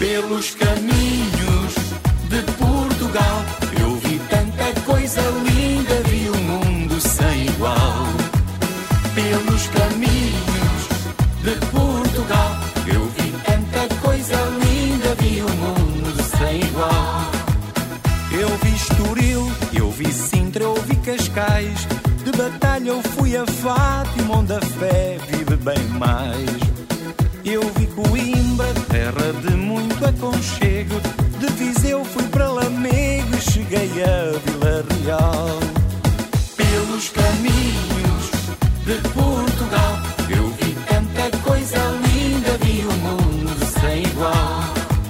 Pelos caminhos de Portugal eu vi tanta coisa linda, vi um mundo sem igual. Pelos caminhos de Portugal eu vi tanta coisa linda, vi um mundo sem igual. Eu vi Estoril, eu vi Sintra, eu vi Cascais. De Batalha eu fui a Fátima, onde a fé vive bem mais. Eu vi Coimbra, terra de muito aconchego. De Viseu fui para Lamego e cheguei a Vila Real. Pelos caminhos de Portugal eu vi tanta coisa linda, vi um mundo sem igual.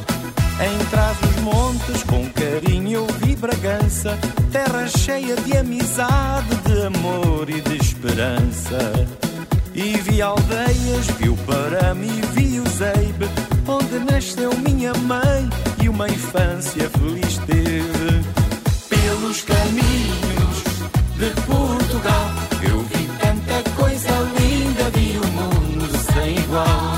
Em Trás-os-Montes, com carinho eu vi Bragança, terra cheia de amizade, de amor e de esperança. E vi aldeias, vi o Parame e vi o Zeibe, onde nasceu minha mãe e uma infância feliz teve. Pelos caminhos de Portugal eu vi tanta coisa linda, vi o mundo sem igual.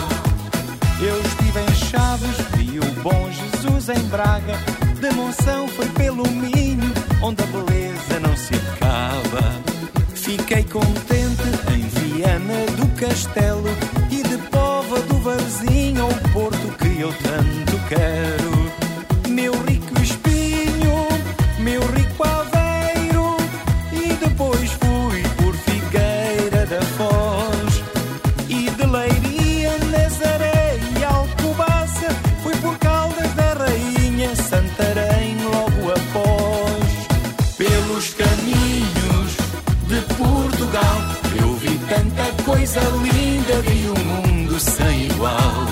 Eu estive em Chaves, vi o Bom Jesus em Braga. De Monção foi pelo Minho, onde a beleza não se acaba. Fiquei contente em Viana do Castelo e de Póvoa do Varzim, ao Porto que eu tanto quero. Meu rico Espinho, meu rico Aveiro, e depois fui por Figueira da Foz. E de Leiria, Nazaré e Alcobaça fui por Caldas da Rainha, Santarém logo após. Pelos caminhos de Portugal eu vi tanta coisa linda, vi um mundo sem igual.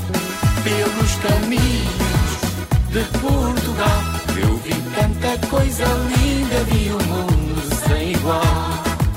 Pelos caminhos de Portugal eu vi tanta coisa linda, vi um mundo sem igual.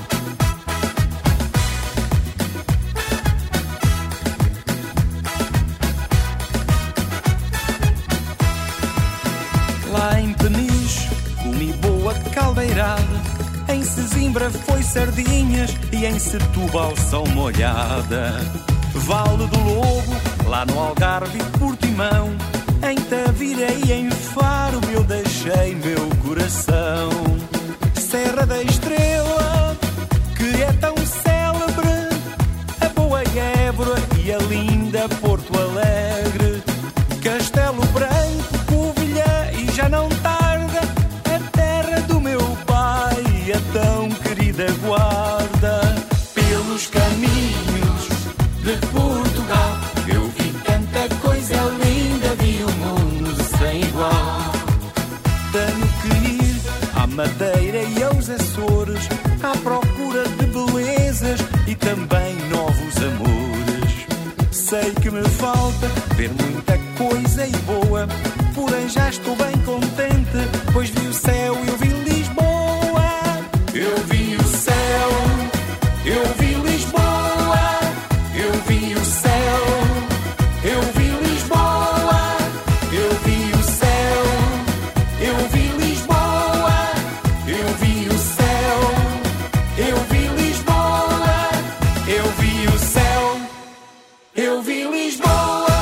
Lá em Peniche comi boa caldeirada, em Sesimbra foi sardinhas e em Setúbal são molhada. Vale do Lobo, lá no Algarve e Portimão, em Tavira e em Faro eu deixei meu coração. Serra da Estrela, que é tão célebre, a boa Évora e a linda Porto Alegre. Castelo Branco, Covilhã e já não tarda, a terra do meu pai, a tão querida Guarda. Pelos caminhos de Portugal eu vi tanta coisa linda, vi um mundo sem igual. Tenho que ir à Madeira e aos Açores, à procura de belezas e também novos amores. Sei que me falta ver muita coisa e boa, porém já estou bem contente, pois vi o céu e eu vi Lisboa. Eu vi o céu, eu vi Lisboa, eu vi o céu, eu vi Lisboa, eu vi o céu, eu vi Lisboa, eu vi o céu, eu vi Lisboa, eu vi o céu, eu vi Lisboa.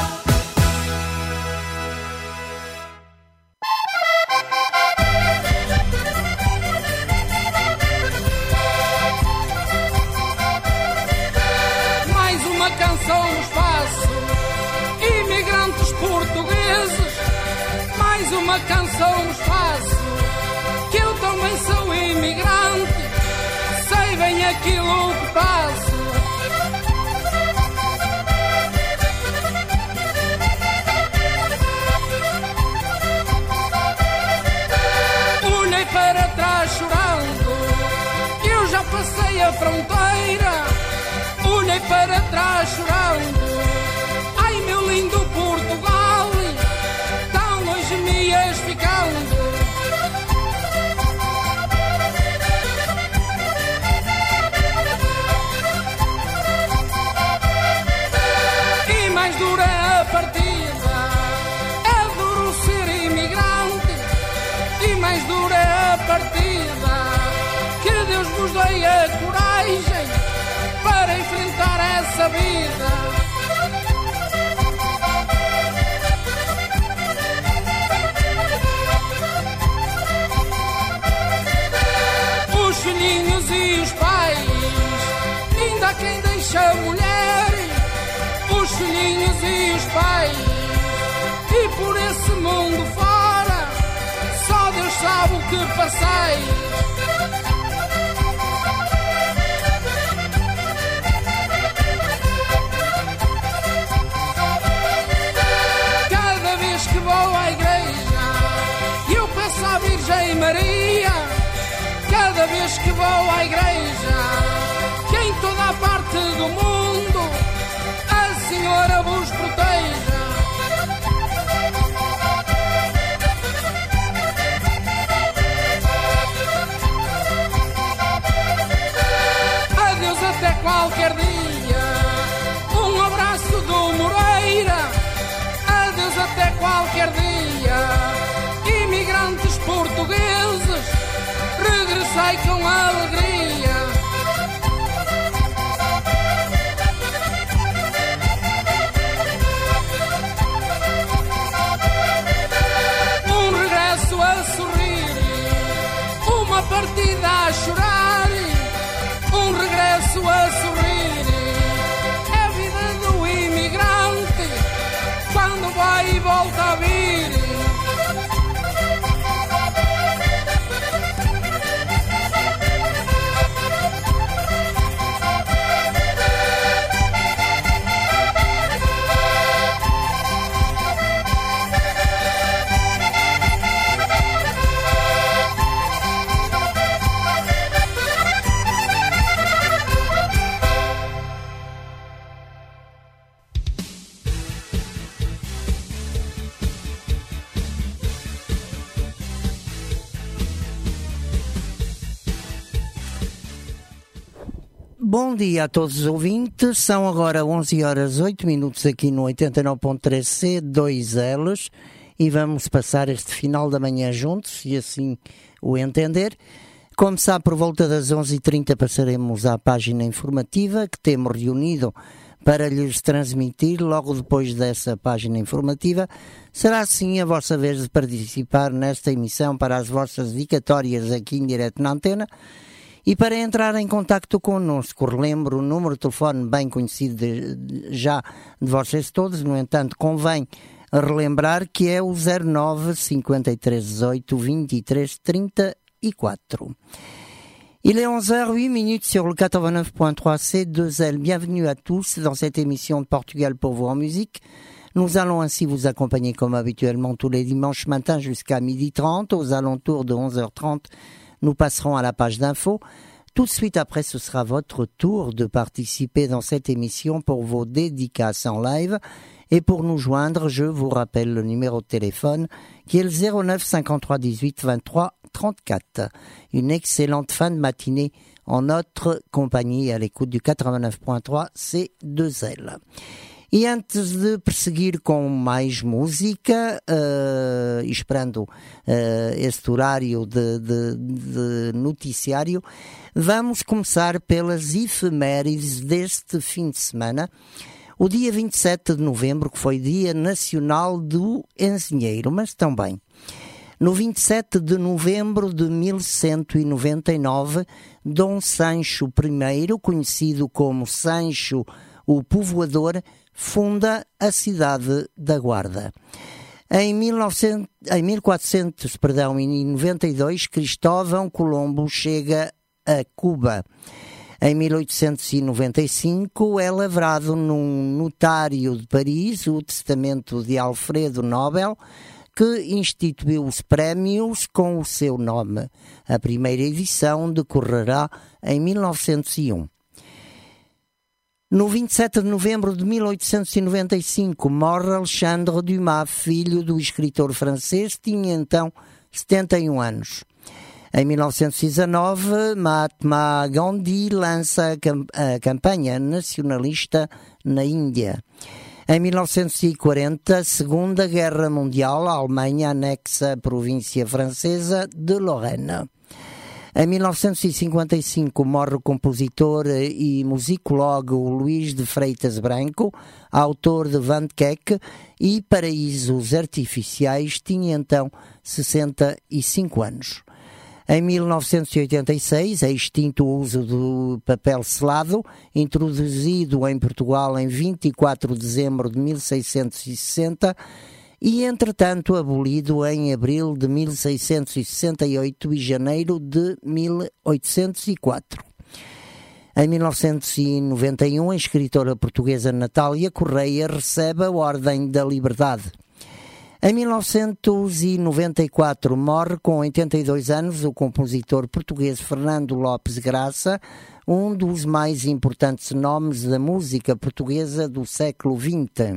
Uma canção nos faço, que eu também sou imigrante, sei bem aquilo que passo. Olhei para trás chorando, eu já passei a fronteira. Olhei para trás chorando, ai meu lindo Portugal, me ias ficando. E mais dura a partida, é duro ser imigrante. E mais dura a partida, que Deus nos dê a coragem para enfrentar essa vida. há quem deixa a mulher, os filhinhos e os pais, e por esse mundo fora só Deus sabe o que passei. Cada vez que vou à igreja eu peço à Virgem Maria, cada vez que vou à igreja, que em toda a parte do mundo a Senhora vos proteja. Adeus até qualquer dia, um abraço do Moreira. Adeus até qualquer dia, imigrantes portugueses, regressai com alegria. Um regresso a sorrir, uma partida a chorar, um regresso a sorrir. É a vida do imigrante quando vai e volta a vir. Bom dia a todos os ouvintes, são agora 11 horas 8 minutos aqui no 89.3 C2Ls e vamos passar este final da manhã juntos, se assim o entender. Como sabe, por volta das 11h30 passaremos à página informativa que temos reunido para lhes transmitir. Logo depois dessa página informativa, será assim a vossa vez de participar nesta emissão para as vossas dedicatórias aqui em direto na antena. E para entrar em contacto connosco, relembro o número de telefone bem conhecido já de vocês todos, no entanto convém relembrar que é o 09 53 18 23 34. Il est 11h08 sur le 89.3 C2L. Bienvenue à tous dans cette émission de Portugal pour vous en musique. Nous allons ainsi vous accompagner comme habituellement tous les dimanches matins jusqu'à 12h30. Aux alentours de 11h30, nous passerons à la page d'infos. Tout de suite après, ce sera votre tour de participer dans cette émission pour vos dédicaces en live. Et pour nous joindre, je vous rappelle le numéro de téléphone qui est le 09 53 18 23 34. Une excellente fin de matinée en notre compagnie à l'écoute du 89.3 C2L. E antes de prosseguir com mais música, esperando este horário de noticiário, vamos começar pelas efemérides deste fim de semana. O dia 27 de novembro, que foi Dia Nacional do Engenheiro, mas também no 27 de novembro de 1199, Dom Sancho I, conhecido como Sancho o Povoador, funda a cidade da Guarda. Em 1492, Cristóvão Colombo chega a Cuba. Em 1895, é lavrado num notário de Paris o testamento de Alfredo Nobel, que instituiu os prémios com o seu nome. A primeira edição decorrerá em 1901. No 27 de novembro de 1895, morre Alexandre Dumas, filho do escritor francês, tinha então 71 anos. Em 1919, Mahatma Gandhi lança a campanha nacionalista na Índia. Em 1940, Segunda Guerra Mundial, a Alemanha anexa a província francesa de Lorraine. Em 1955 morre o compositor e musicólogo Luís de Freitas Branco, autor de Van Keck e Paraísos Artificiais, tinha então 65 anos. Em 1986, é extinto o uso do papel selado, introduzido em Portugal em 24 de dezembro de 1660 e, entretanto, abolido em abril de 1668 e janeiro de 1804. Em 1991, a escritora portuguesa Natália Correia recebe a Ordem da Liberdade. Em 1994 morre com 82 anos o compositor português Fernando Lopes Graça, um dos mais importantes nomes da música portuguesa do século XX.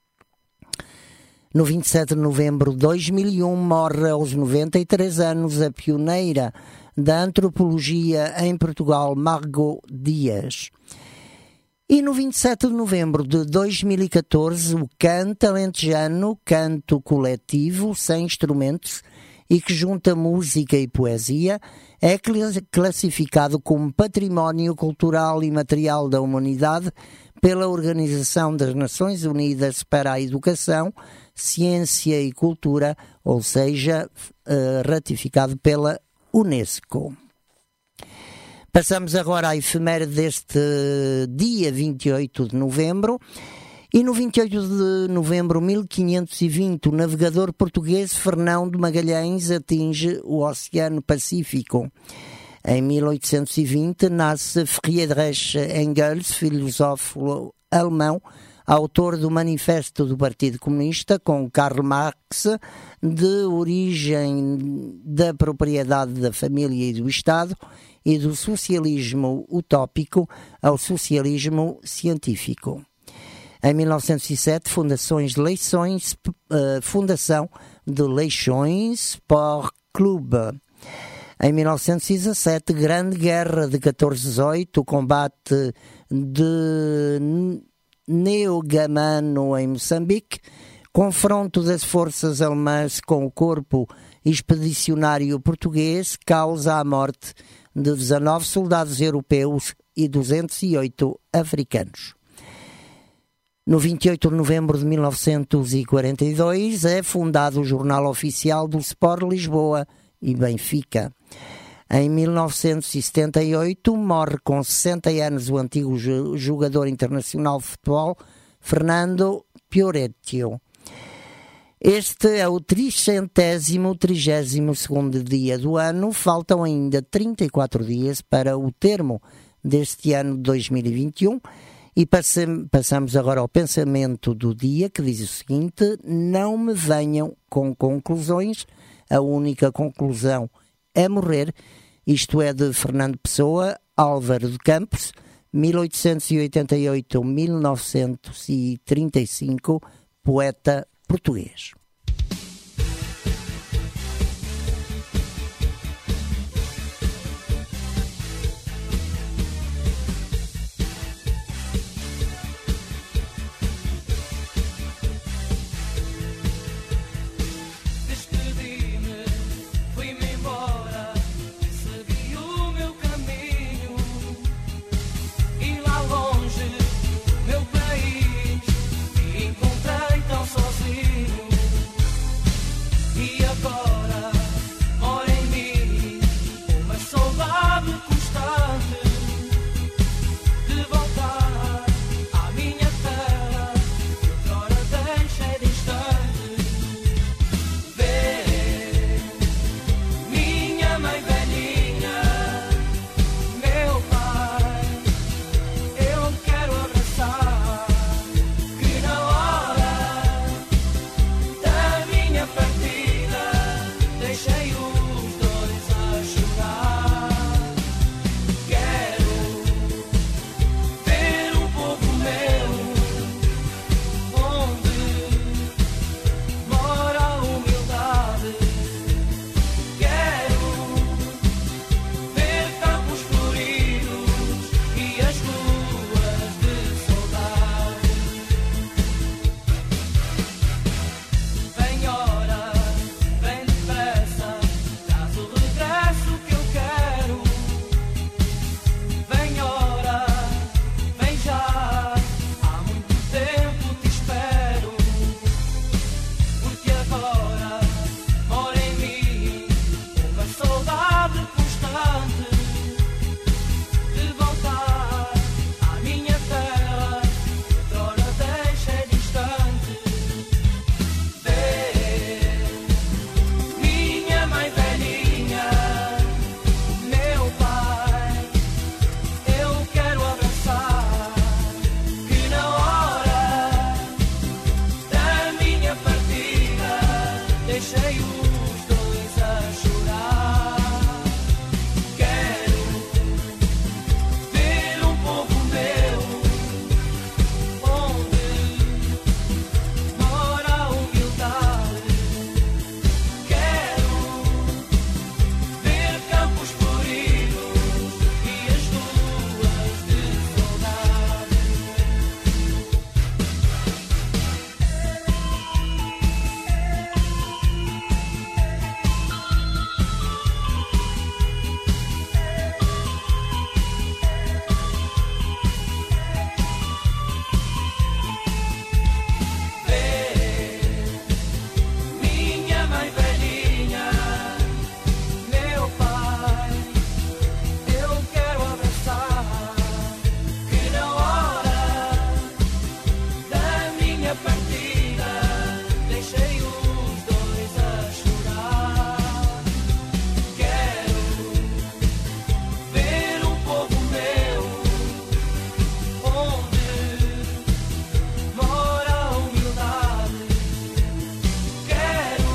No 27 de novembro de 2001 morre aos 93 anos a pioneira da antropologia em Portugal, Margot Dias. E no 27 de novembro de 2014, o canto alentejano, canto coletivo, sem instrumentos e que junta música e poesia, é classificado como Património Cultural e Material da Humanidade pela Organização das Nações Unidas para a Educação, Ciência e Cultura, ou seja, ratificado pela UNESCO. Passamos agora à efeméride deste dia 28 de novembro. E no 28 de novembro de 1520, o navegador português Fernão de Magalhães atinge o Oceano Pacífico. Em 1820, nasce Friedrich Engels, filósofo alemão, autor do Manifesto do Partido Comunista, com Karl Marx, de origem da propriedade da família e do Estado, e do socialismo utópico ao socialismo científico. Em 1907, Fundação de Leixões Sport Club. Em 1917, Grande Guerra de 1418, o combate de Neugamano em Moçambique, confronto das forças alemãs com o corpo expedicionário português, causa a morte de 19 soldados europeus e 208 africanos. No 28 de novembro de 1942 é fundado o Jornal Oficial do Sport Lisboa e Benfica. Em 1978 morre com 60 anos o antigo jogador internacional de futebol Fernando Fioretto. Este é o 332º dia do ano. Faltam ainda 34 dias para o termo deste ano de 2021 e passamos agora ao pensamento do dia, que diz o seguinte: não me venham com conclusões, a única conclusão é morrer. Isto é de Fernando Pessoa, Álvaro de Campos, 1888-1935, poeta português. Encontrei tão sozinho. deixei os dois a chorar. Quero ver um povo meu onde mora a humildade. Quero ver campos floridos e as ruas de saudade. Minha mãe velhinha, meu pai, eu quero abraçar. Que na hora da minha partida deixei os dois a chorar. Quero ver um povo meu onde mora a humildade. Quero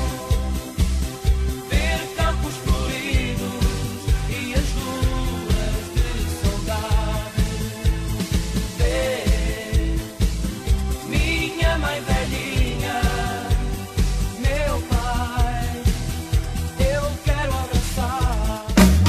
ver campos floridos e as ruas de saudade. Ver minha mãe velhinha, meu pai, eu quero abraçar.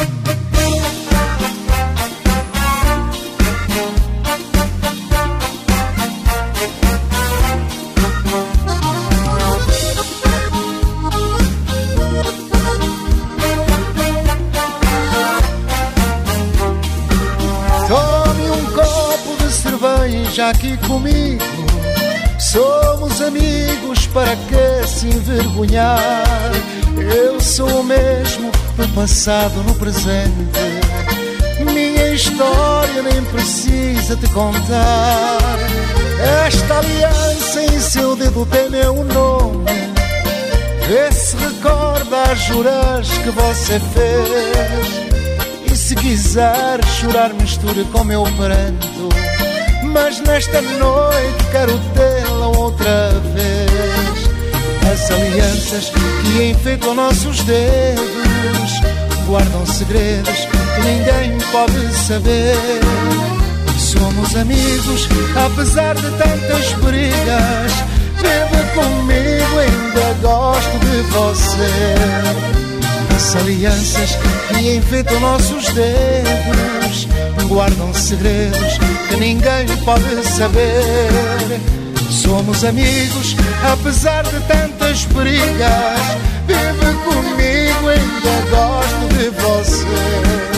Tome um copo de cerveja aqui comigo. Somos amigos, para que se envergonhar? Eu sou o mesmo no passado, no presente. Minha história nem precisa te contar. Esta aliança em seu dedo tem meu nome. Vê se recorda as juras que você fez. E se quiser chorar, misture com meu pranto. Mas nesta noite quero tê-la outra vez. As alianças que enfeitam nossos dedos guardam segredos que ninguém pode saber. Somos amigos, apesar de tantas brigas. Bebe comigo, ainda gosto de você. As alianças que enfeitam nossos dedos guardam segredos que ninguém pode saber. Somos amigos, apesar de tantas brigas. Vive comigo, ainda gosto de você.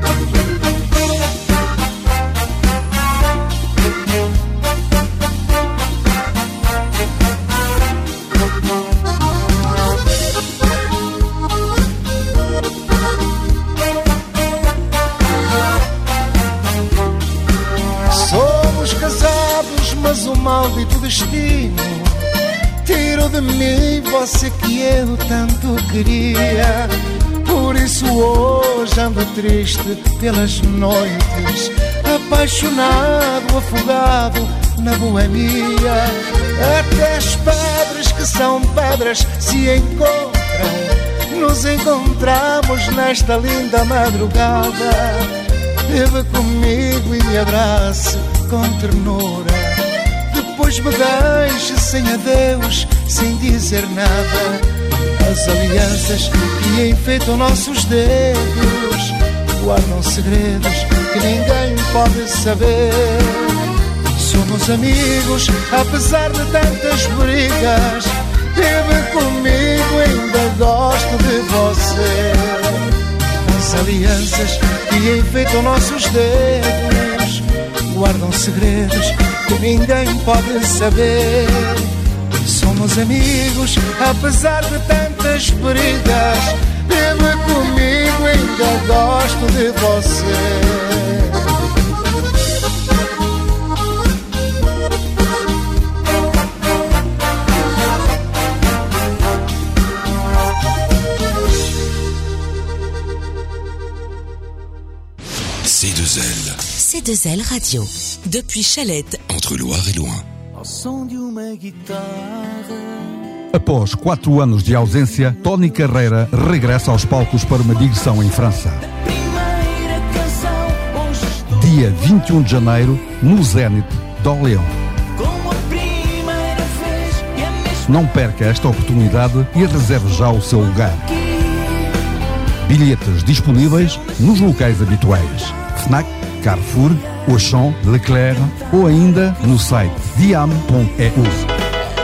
Mas o maldito destino tirou de mim você que eu tanto queria. Por isso hoje ando triste pelas noites, apaixonado, afogado na boemia. Até as pedras que são pedras se encontram. Nos encontramos nesta linda madrugada. Beba comigo e me abrace com ternura. Depois me deixe sem adeus, sem dizer nada. As alianças que enfeitam nossos dedos guardam segredos que ninguém pode saber. Somos amigos, apesar de tantas brigas. Vive comigo, ainda gosto de você. As alianças que enfeitam nossos dedos guardam segredos que ninguém pode saber. Somos amigos, apesar de tantas brigas. Vive comigo, ainda gosto de você. C2L Radio, depuis Chalette, entre Loire et Loin. Ao som de uma guitarra Após 4 anos de ausência, Tony Carreira regressa aos palcos para uma digressão em França. Dia 21 de janeiro, no Zénith d'Orléans. Não perca esta oportunidade e reserve já o seu lugar. Bilhetes disponíveis nos locais habituais: Fnac, Carrefour, Auchan, Leclerc ou ainda no site diam.eu.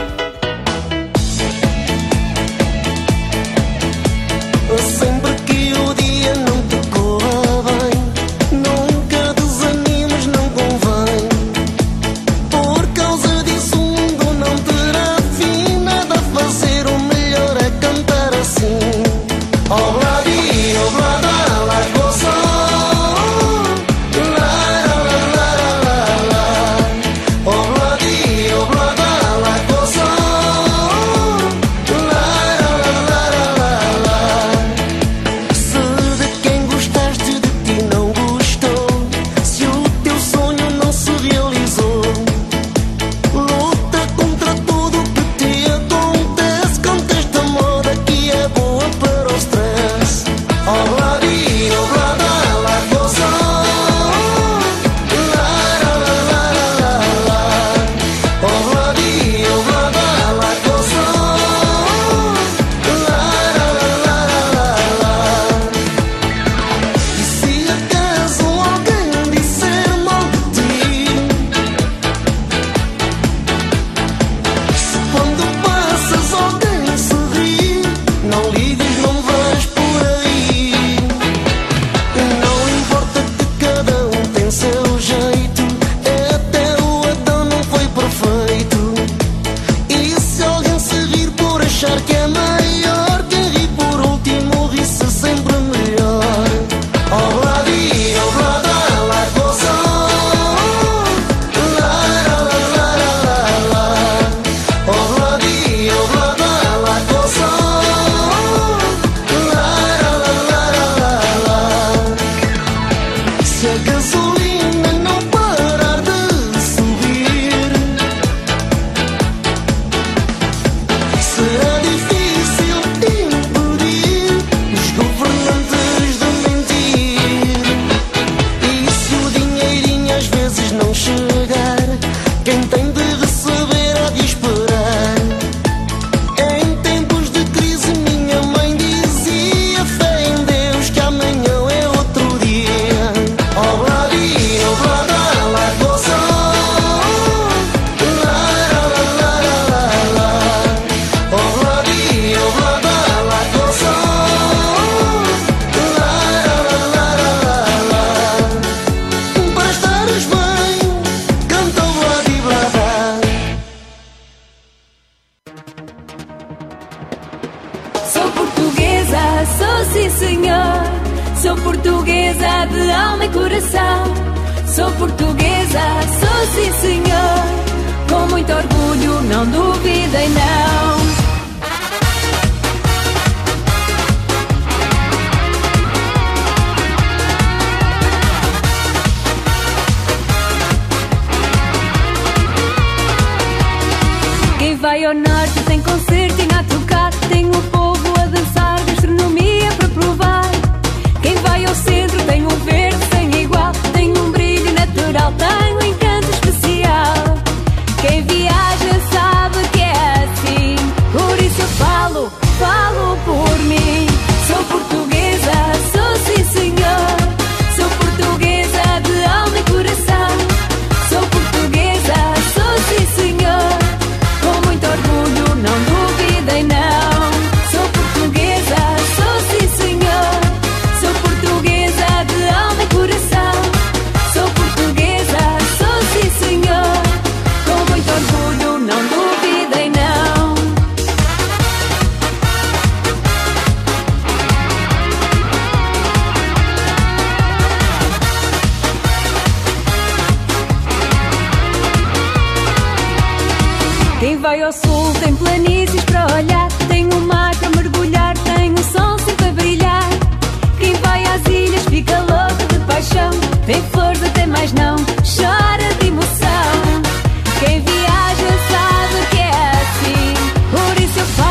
vai ao sul, tem planícies para olhar, tem um mar para mergulhar, tem um sol sempre a brilhar. Quem vai às ilhas fica louco de paixão, tem flores até mais não, chora de emoção. Quem viaja sabe que é assim, por isso eu falo.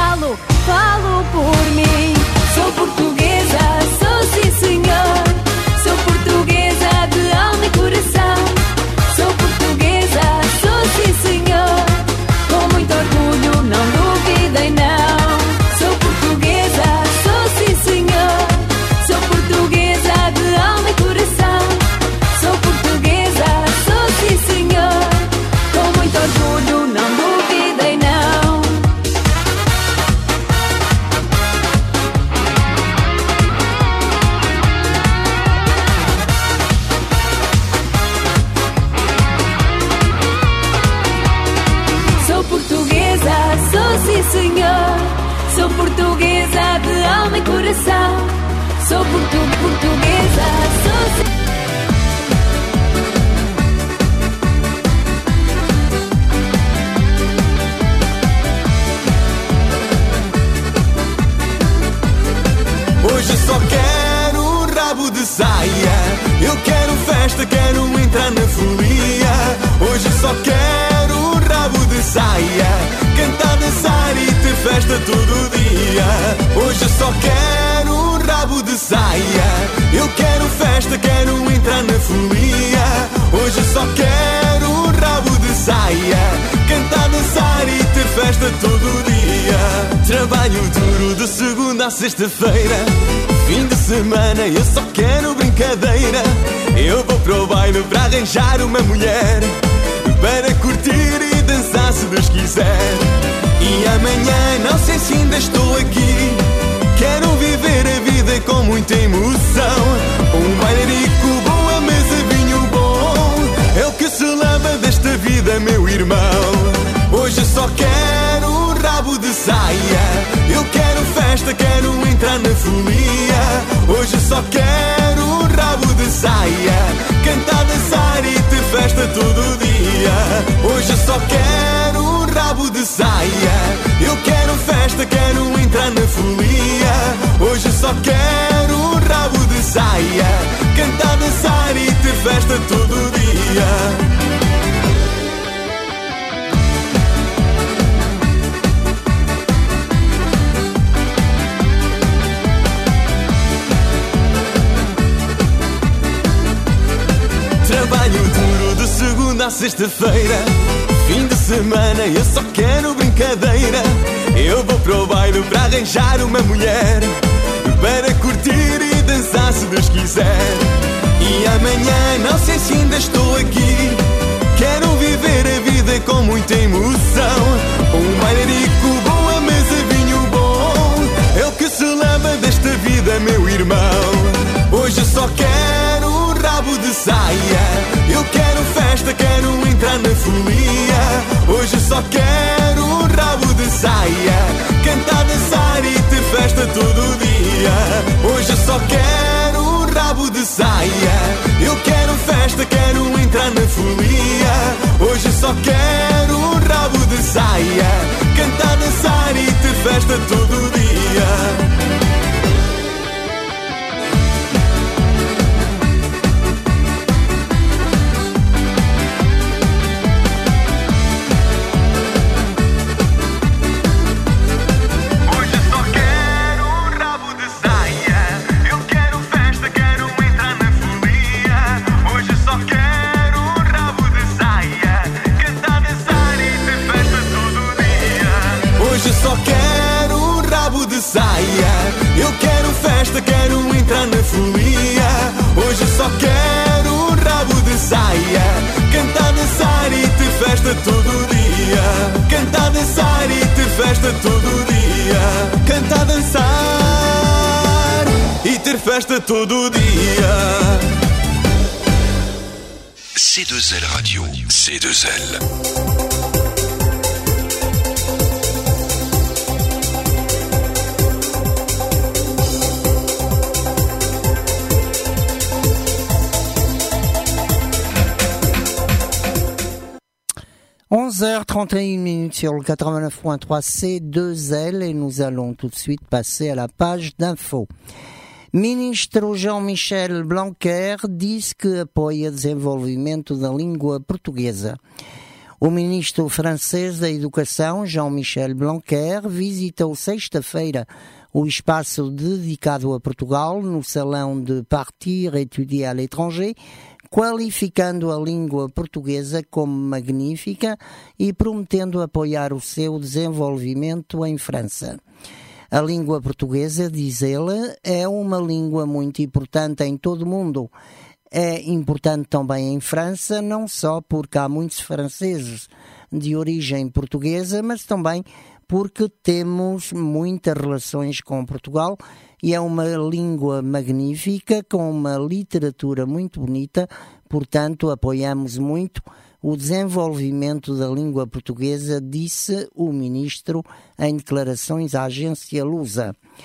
coração. Sou portuguesa, sou Hoje só quero um rabo de saia. Eu quero festa, quero entrar na folia. Hoje só quero um rabo de saia. Cantar, dançar e ter festa todo dia. Hoje só quero um rabo de saia. Eu quero festa, quero entrar na folia. Hoje só quero um rabo de saia. Cantar, dançar e ter festa todo dia. Trabalho duro de segunda a sexta-feira. Fim de semana eu só quero brincadeira. Eu vou para o baile para arranjar uma mulher, para curtir e dançar se Deus quiser. E amanhã não sei se ainda estou aqui. Quero viver a vida com muita emoção. Um bailarico bom, a mesa vinho bom. É o que se leva desta vida, meu irmão. Hoje só quero um rabo de saia. Eu quero festa, quero entrar na folia. Hoje só quero um rabo de saia. Cantar, dançar e ter festa todo dia. Hoje só quero um rabo de saia. Eu quero festa, quero entrar na folia. Hoje só quero um rabo de saia. Cantar, dançar e ter festa todo dia. Trabalho duro de segunda a sexta-feira. Fim de semana eu só quero brincadeira. Eu vou para o baile para arranjar uma mulher, para curtir e dançar se Deus quiser. E amanhã não sei se ainda estou aqui. Quero viver a vida com muita emoção. Um bailarico bom, a mesa vinho bom. É o que se leva desta vida, meu irmão. Hoje só quero um rabo de saia. Eu quero festa, quero entrar na folia. Hoje só quero um rabo de saia. Cantar, dançar e ter festa todo dia. Hoje só quero um rabo de saia. Eu quero festa, quero entrar na folia. Hoje só quero um rabo de saia. Cantar, dançar e ter festa todo dia. Eu quero festa, quero entrar na folia. Hoje só quero um rabo de saia. Cantar, dançar e ter festa todo dia. Cantar, dançar e ter festa todo dia. Cantar, dançar e ter festa todo dia. C2L Radio, C2L. 11h31 sur le 89.3 C2L et nous allons tout de suite passer à la page d'info. Ministro João Michel Blanquer diz que apoia desenvolvimento da língua portuguesa. O ministro francês da Educação, João Michel Blanquer, visitou sexta-feira o espaço dedicado a Portugal no Salão de Partir Étudier à l'étranger, qualificando a língua portuguesa como magnífica e prometendo apoiar o seu desenvolvimento em França. A língua portuguesa, diz ele, é uma língua muito importante em todo o mundo. É importante também em França, não só porque há muitos franceses de origem portuguesa, mas também porque temos muitas relações com Portugal e é uma língua magnífica, com uma literatura muito bonita, portanto apoiamos muito o desenvolvimento da língua portuguesa, disse o ministro em declarações à agência Lusa.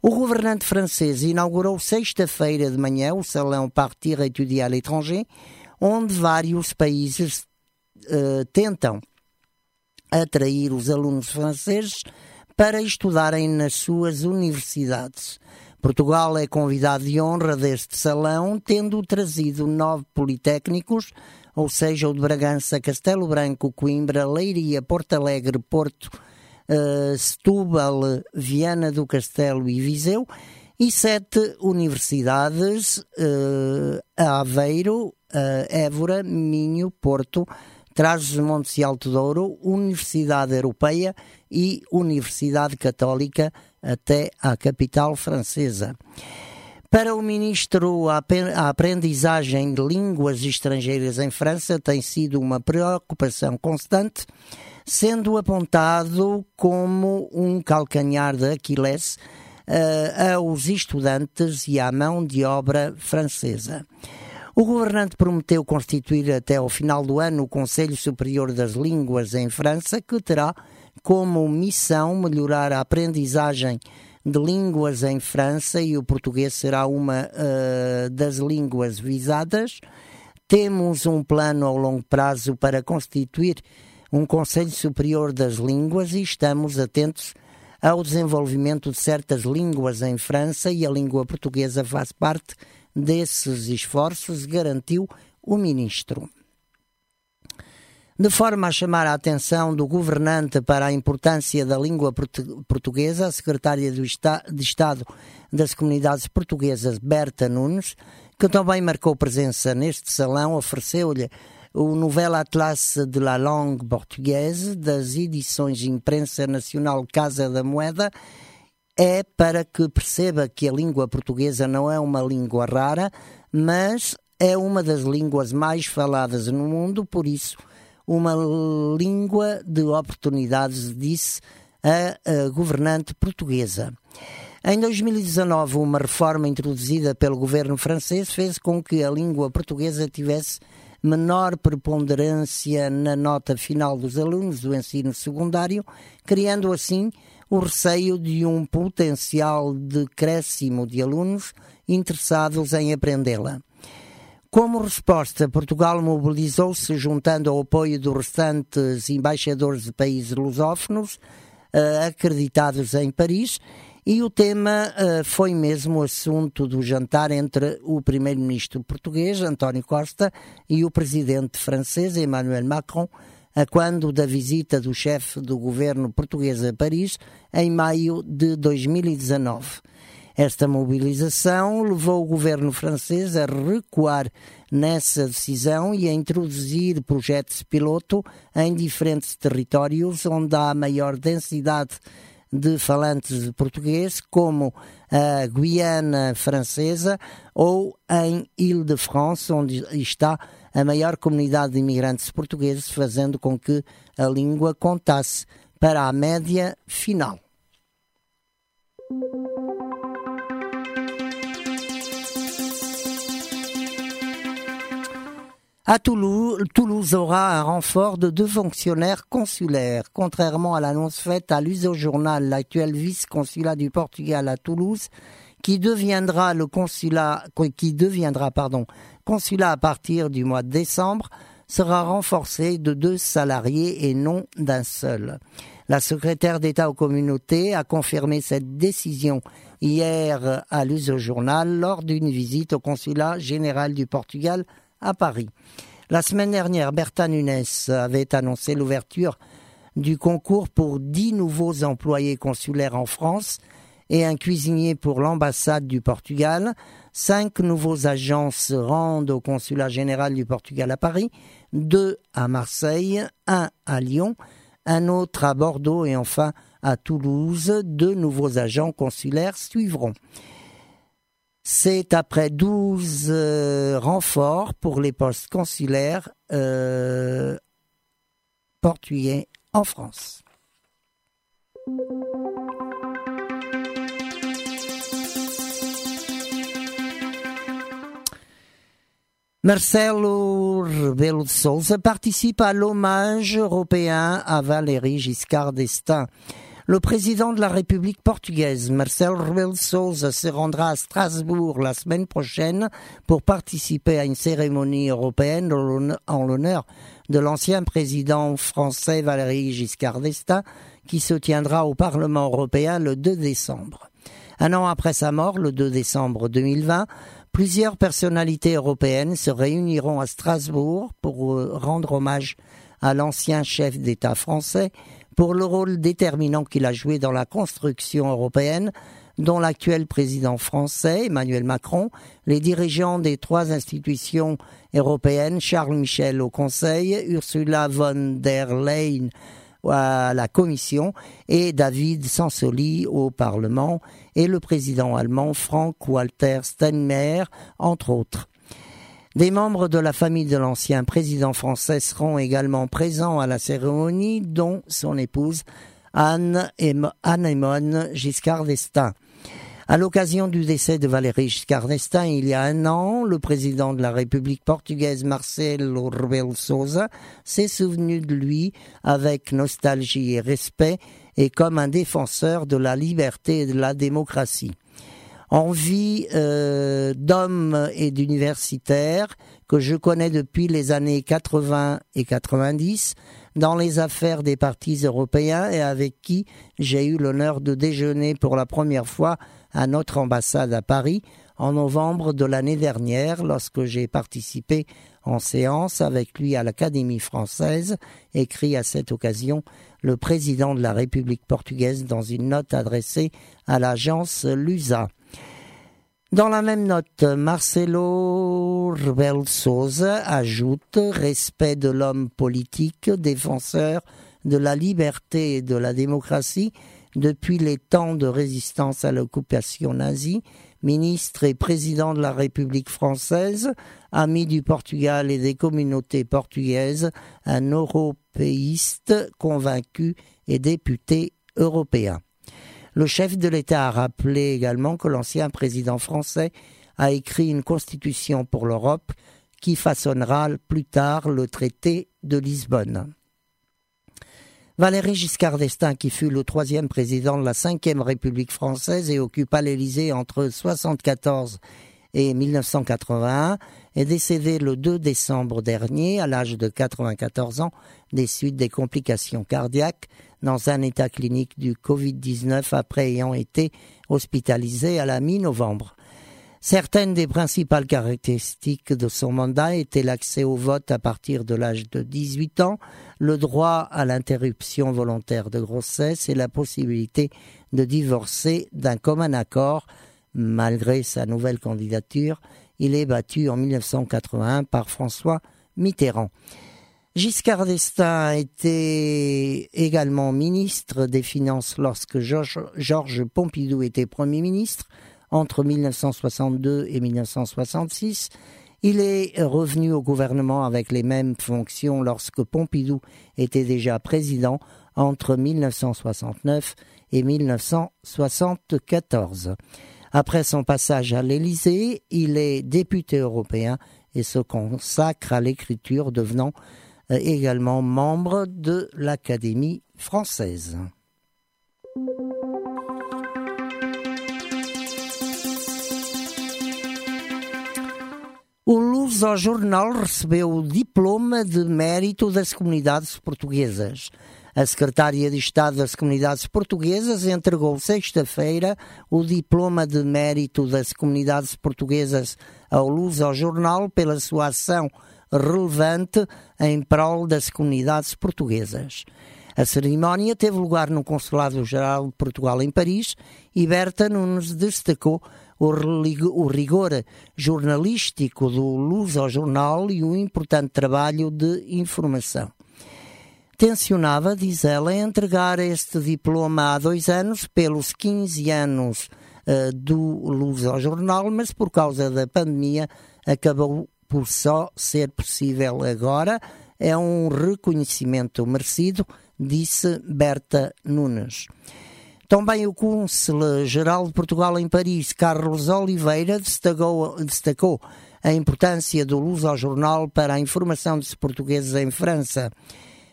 O governante francês inaugurou sexta-feira de manhã o Salão Partir Étudier à l'étranger, onde vários países tentam atrair os alunos franceses para estudarem nas suas universidades. Portugal é convidado de honra deste salão, tendo trazido 9 politécnicos, ou seja, o de Bragança, Castelo Branco, Coimbra, Leiria, Porto Alegre, Porto, Setúbal, Viana do Castelo e Viseu, e 7 universidades, Aveiro, Évora, Minho, Porto, Trás-os-Montes e Alto Douro, Universidade Europeia e Universidade Católica, até à capital francesa. Para o ministro, a aprendizagem de línguas estrangeiras em França tem sido uma preocupação constante, sendo apontado como um calcanhar de Aquiles aos estudantes e à mão de obra francesa. O governante prometeu constituir até ao final do ano o Conselho Superior das Línguas em França, que terá como missão melhorar a aprendizagem de línguas em França, e o português será uma das línguas visadas. Temos um plano ao longo prazo para constituir um Conselho Superior das Línguas e estamos atentos ao desenvolvimento de certas línguas em França, e a língua portuguesa faz parte desses esforços, garantiu o ministro. De forma a chamar a atenção do governante para a importância da língua portuguesa, a secretária de Estado das Comunidades Portuguesas, Berta Nunes, que também marcou presença neste salão, ofereceu-lhe o Nouvel Atlas de la Langue Portugaise, das edições de imprensa nacional Casa da Moeda, para que perceba que a língua portuguesa não é uma língua rara, mas é uma das línguas mais faladas no mundo, por isso uma língua de oportunidades, disse a governante portuguesa. Em 2019, uma reforma introduzida pelo governo francês fez com que a língua portuguesa tivesse menor preponderância na nota final dos alunos do ensino secundário, criando assim o receio de um potencial decréscimo de alunos interessados em aprendê-la. Como resposta, Portugal mobilizou-se juntando ao apoio dos restantes embaixadores de países lusófonos acreditados em Paris, e o tema foi mesmo assunto do jantar entre o primeiro-ministro português, António Costa, e o presidente francês, Emmanuel Macron, a quando da visita do chefe do governo português a Paris, em maio de 2019. Esta mobilização levou o governo francês a recuar nessa decisão e a introduzir projetos piloto em diferentes territórios onde há maior densidade de falantes de português, como a Guiana Francesa ou em Île-de-France, onde está a maior comunidade de imigrantes portugueses, fazendo com que a língua contasse para a média final. À Toulouse aura un renfort de 2 fonctionnaires consulaires. Contrairement à l'annonce faite à l'Uso-Journal, l'actuel vice-consulat du Portugal à Toulouse, qui deviendra consulat à partir du mois de décembre, sera renforcé de 2 salariés et non d'un seul. La secrétaire d'État aux communautés a confirmé cette décision hier à l'Uso-Journal lors d'une visite au consulat général du Portugal à Paris. La semaine dernière, Berta Nunes avait annoncé l'ouverture du concours pour 10 nouveaux employés consulaires en France et un cuisinier pour l'ambassade du Portugal. 5 nouveaux agents se rendent au consulat général du Portugal à Paris, 2 à Marseille, 1 à Lyon, un autre à Bordeaux et enfin à Toulouse. 2 nouveaux agents consulaires suivront. C'est après 12 renforts pour les postes consulaires portugais en France. Marcelo Rebelo de Sousa participe à l'hommage européen à Valéry Giscard d'Estaing. Le président de la République portugaise, Marcelo Rebelo de Sousa, se rendra à Strasbourg la semaine prochaine pour participer à une cérémonie européenne en l'honneur de l'ancien président français Valéry Giscard d'Estaing, qui se tiendra au Parlement européen le 2 décembre. Un an après sa mort, le 2 décembre 2020, plusieurs personnalités européennes se réuniront à Strasbourg pour rendre hommage à l'ancien chef d'État français pour le rôle déterminant qu'il a joué dans la construction européenne, dont l'actuel président français, Emmanuel Macron, les dirigeants des 3 institutions européennes, Charles Michel au Conseil, Ursula von der Leyen à la Commission et David Sassoli au Parlement, et le président allemand Frank-Walter Steinmeier, entre autres. Des membres de la famille de l'ancien président français seront également présents à la cérémonie, dont son épouse Anne-Emone Giscard d'Estaing. À l'occasion du décès de Valéry Giscard d'Estaing il y a un an, le président de la République portugaise Marcelo Rebelo de Sousa s'est souvenu de lui avec nostalgie et respect et comme un défenseur de la liberté et de la démocratie. Envie d'homme et d'universitaire que je connais depuis les années 80 et 90 dans les affaires des partis européens et avec qui j'ai eu l'honneur de déjeuner pour la première fois à notre ambassade à Paris en novembre de l'année dernière lorsque j'ai participé en séance avec lui à l'Académie française, écrit à cette occasion le président de la République portugaise dans une note adressée à l'agence Lusa. Dans la même note, Marcelo Rebelo de Sousa ajoute « Respect de l'homme politique, défenseur de la liberté et de la démocratie depuis les temps de résistance à l'occupation nazie, ministre et président de la République française, ami du Portugal et des communautés portugaises, un européiste convaincu et député européen. » Le chef de l'État a rappelé également que l'ancien président français a écrit une constitution pour l'Europe qui façonnera plus tard le traité de Lisbonne. Valéry Giscard d'Estaing, qui fut le 3e président de la 5e République française et occupa l'Élysée entre 1974 et 1981, est décédé le 2 décembre dernier à l'âge de 94 ans des suites des complications cardiaques dans un état clinique du Covid-19 après ayant été hospitalisé à la mi-novembre. Certaines des principales caractéristiques de son mandat étaient l'accès au vote à partir de l'âge de 18 ans, le droit à l'interruption volontaire de grossesse et la possibilité de divorcer d'un commun accord. Malgré sa nouvelle candidature, il est battu en 1981 par François Mitterrand. Giscard d'Estaing a été également ministre des Finances lorsque Georges Pompidou était Premier ministre entre 1962 et 1966. Il est revenu au gouvernement avec les mêmes fonctions lorsque Pompidou était déjà président entre 1969 et 1974. Après son passage à l'Élysée, il est député européen et se consacre à l'écriture, devenant également membre de l'Académie française. O Luso-Jornal recebeu o Diploma de Mérito das Comunidades Portuguesas. A Secretária de Estado das Comunidades Portuguesas entregou sexta-feira o Diploma de Mérito das Comunidades Portuguesas ao Luso-Jornal pela sua ação relevante em prol das comunidades portuguesas. A cerimónia teve lugar no Consulado-Geral de Portugal em Paris e Berta Nunes destacou o rigor jornalístico do Luso-Jornal e o importante trabalho de informação. Tencionava, diz ela, entregar este diploma há 2 anos, pelos 15 anos do Luso-Jornal, mas por causa da pandemia acabou por só ser possível agora. É um reconhecimento merecido, disse Berta Nunes. Também o Cônsul-Geral de Portugal em Paris, Carlos Oliveira, destacou a importância do Luso-Jornal para a informação dos portugueses em França.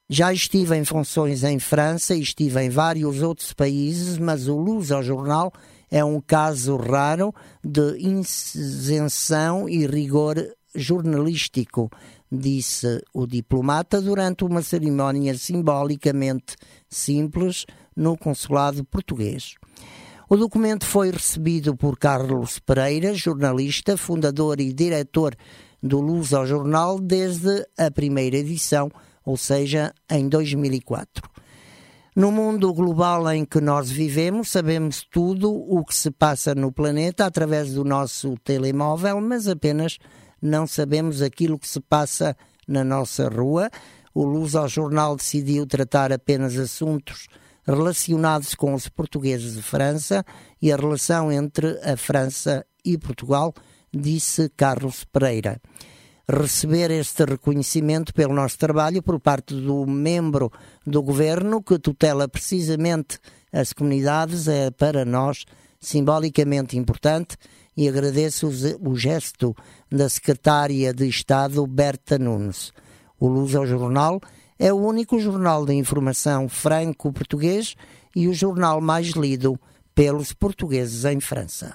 Já estive em funções em França e estive em vários outros países, mas o Luso-Jornal é um caso raro de isenção e rigor jornalístico, disse o diplomata durante uma cerimónia simbolicamente simples no consulado português. O documento foi recebido por Carlos Pereira, jornalista, fundador e diretor do Luso-Jornal desde a primeira edição, ou seja, em 2004. No mundo global em que nós vivemos, sabemos tudo o que se passa no planeta através do nosso telemóvel, mas apenas não sabemos aquilo que se passa na nossa rua. O Luso-Jornal decidiu tratar apenas assuntos relacionados com os portugueses de França e a relação entre a França e Portugal, disse Carlos Pereira. Receber este reconhecimento pelo nosso trabalho por parte do membro do governo que tutela precisamente as comunidades é para nós simbolicamente importante e agradeço o gesto da secretária de Estado Berta Nunes. O Luso-Jornal é o único jornal de informação franco-português e o jornal mais lido pelos portugueses em França.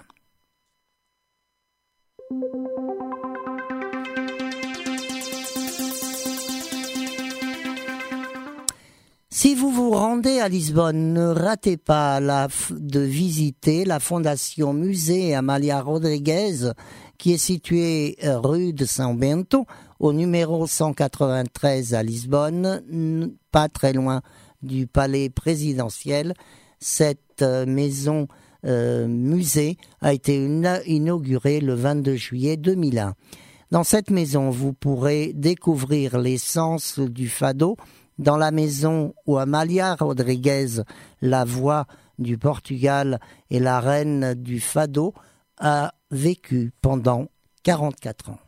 Si vous vous rendez à Lisbonne, ne ratez pas de visiter la Fondation Musée Amália Rodrigues, qui est située rue de São Bento, au numéro 193 à Lisbonne, pas très loin du palais présidentiel. Cette maison musée a été inaugurée le 22 juillet 2001. Dans cette maison, vous pourrez découvrir l'essence du fado. Dans la maison où Amália Rodrigues, la voix du Portugal et la reine du fado, a vécu pendant 44 ans.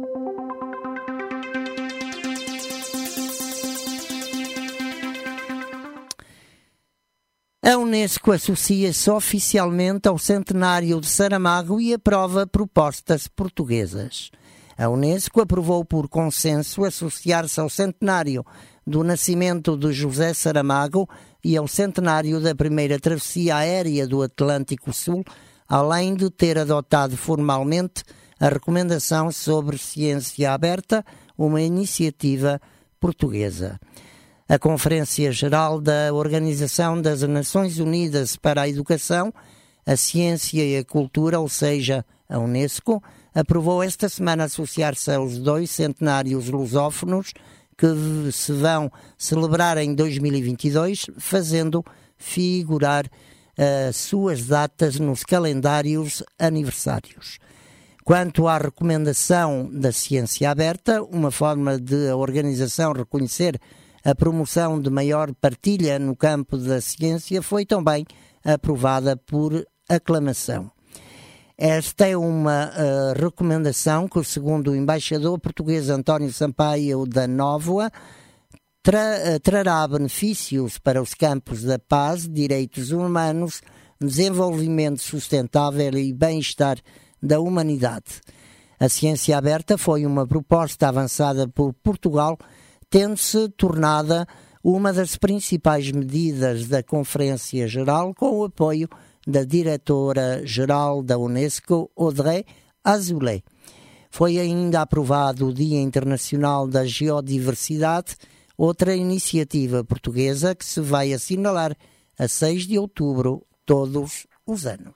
A Unesco associa-se oficialmente ao centenário de Saramago e aprova propostas portuguesas. A Unesco aprovou por consenso associar-se ao centenário do nascimento de José Saramago e ao centenário da primeira travessia aérea do Atlântico Sul, além de ter adotado formalmente a recomendação sobre ciência aberta, uma iniciativa portuguesa. A Conferência Geral da Organização das Nações Unidas para a Educação, a Ciência e a Cultura, ou seja, a Unesco, aprovou esta semana associar-se aos 2 centenários lusófonos que se vão celebrar em 2022, fazendo figurar suas datas nos calendários aniversários. Quanto à recomendação da ciência aberta, uma forma de a organização reconhecer a promoção de maior partilha no campo da ciência, foi também aprovada por aclamação. Esta é uma recomendação que, segundo o embaixador português António Sampaio da Nóvoa, trará benefícios para os campos da paz, direitos humanos, desenvolvimento sustentável e bem-estar da humanidade. A ciência aberta foi uma proposta avançada por Portugal, tendo-se tornada uma das principais medidas da Conferência Geral, com o apoio da diretora-geral da Unesco, Audrey Azoulay. Foi ainda aprovado o Dia Internacional da Geodiversidade, outra iniciativa portuguesa que se vai assinalar a 6 de outubro todos os anos.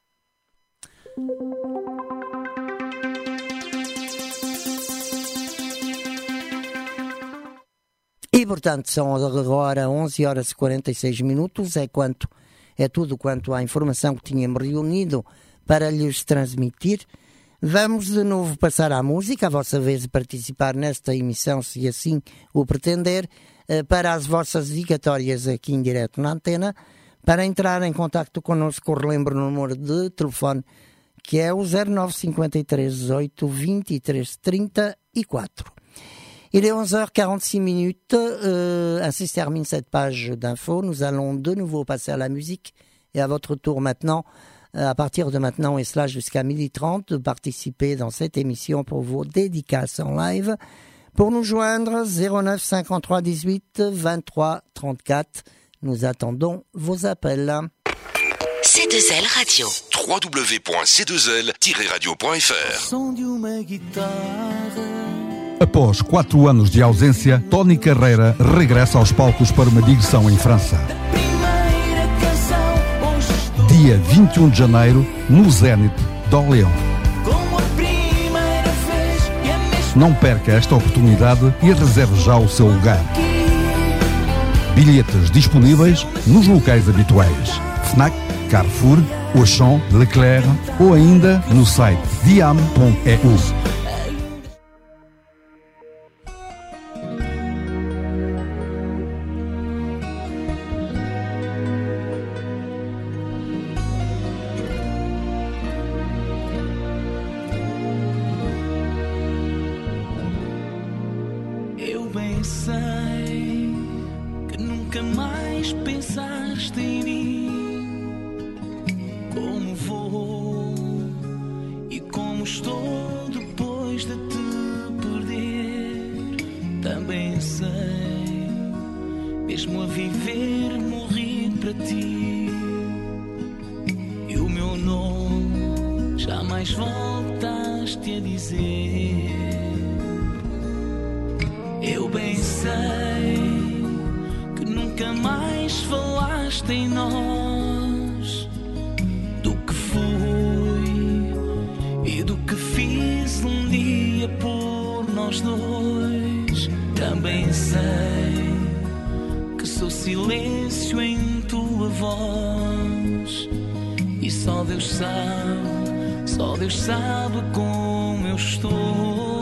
E, portanto, são agora 11 horas e 46 minutos, é tudo quanto à informação que tínhamos reunido para lhes transmitir. Vamos de novo passar à música, a vossa vez de participar nesta emissão, se assim o pretender, para as vossas dedicatórias aqui em direto na antena. Para entrar em contacto connosco, relembro o número de telefone, que é o 0953 18 23 34. Il est 11h46, ainsi se termine cette page d'infos. Nous allons de nouveau passer à la musique et à votre tour maintenant, à partir de maintenant et cela jusqu'à 12h30, de participer dans cette émission pour vos dédicaces en live. Pour nous joindre, 09 53 18 23 34. Nous attendons vos appels. C2L Radio. www.c2l-radio.fr. Som de uma guitarra. Após 4 anos de ausência, Tony Carreira regressa aos palcos para uma digressão em França. Primeira canção, hoje estou Dia 21 de janeiro, no Zénith d'Orléans. como a primeira vez e a mesma Não perca esta oportunidade e reserve já o seu lugar. Bilhetes disponíveis nos locais habituais: Fnac, Carrefour, Auchan, Leclerc ou ainda no site diam.eu. Eu bem sei que nunca mais pensaste em mim. Como vou e como estou depois de te perder. Também sei, mesmo a viver, morri para ti. E o meu nome jamais voltaste a dizer. Eu bem sei que nunca mais falaste em nós, do que fui e do que fiz um dia por nós dois. Também sei que sou silêncio em tua voz e só Deus sabe como eu estou.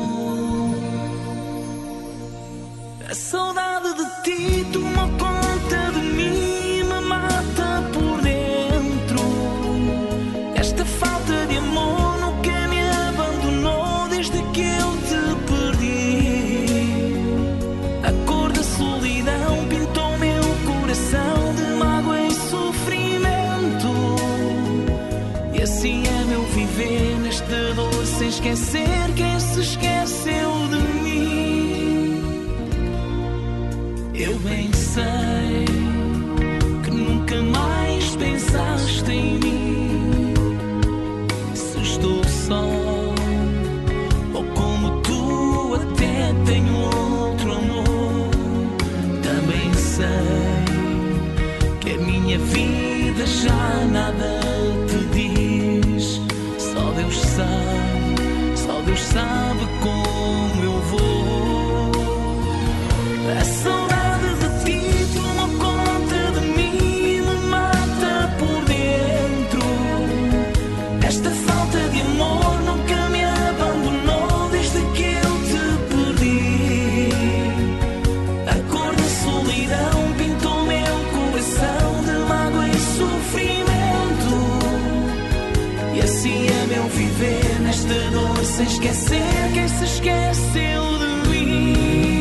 A saudade de ti toma conta de mim, me mata por dentro. Esta falta de amor nunca me abandonou desde que eu te perdi. A cor da solidão pintou meu coração de mágoa e sofrimento. E assim é meu viver nesta dor, sem esquecer quem se esqueceu de mim. Eu bem sei que nunca mais pensaste em mim. Se estou só ou como tu até tenho outro amor. Também sei que a minha vida já nada te diz. Só Deus sabe como eu vou. A saudade de ti toma conta de mim, me mata por dentro. Esta falta de amor nunca me abandonou desde que eu te perdi. A cor da solidão pintou meu coração de mágoa e sofrimento. E assim é meu viver nesta dor, sem esquecer quem se esqueceu de mim.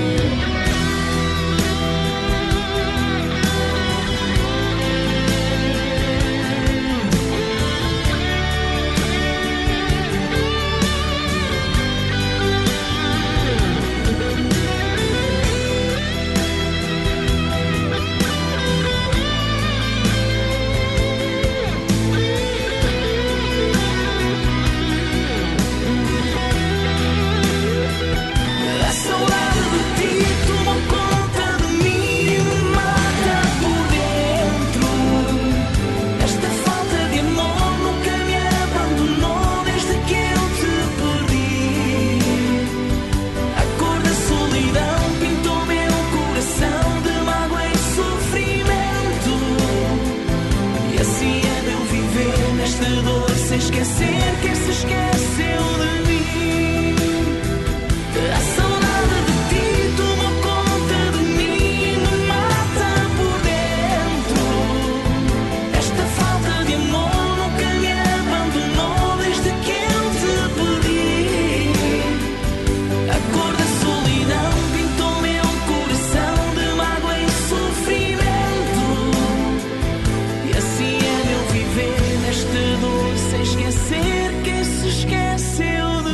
Sem esquecer quem se esqueceu de mim. A saudade de ti toma conta de mim, me mata por dentro. Esta falta de amor nunca me abandonou desde que eu te perdi. A cor da solidão pintou meu coração de mágoa e sofrimento. E assim é meu viver nesta dor, sem esquecer quem se esqueceu de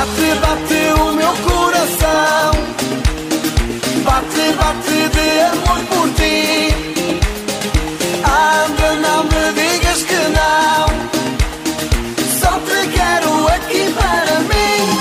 Bate, bate o meu coração, bate, bate de amor por ti. Anda, não me digas que não, só te quero aqui para mim.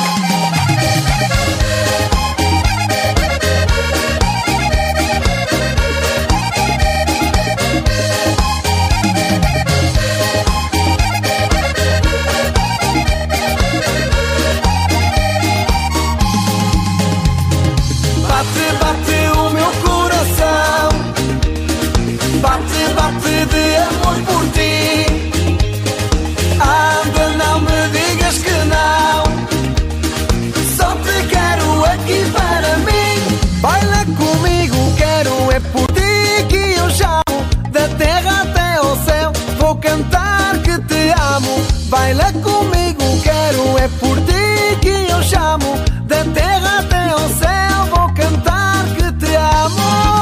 De amor por ti. Anda, não me digas que não, só te quero aqui para mim. Baila comigo, quero é por ti que eu chamo. Da terra até ao céu, vou cantar que te amo. Baila comigo, quero é por ti que eu chamo. Da terra até ao céu, vou cantar que te amo.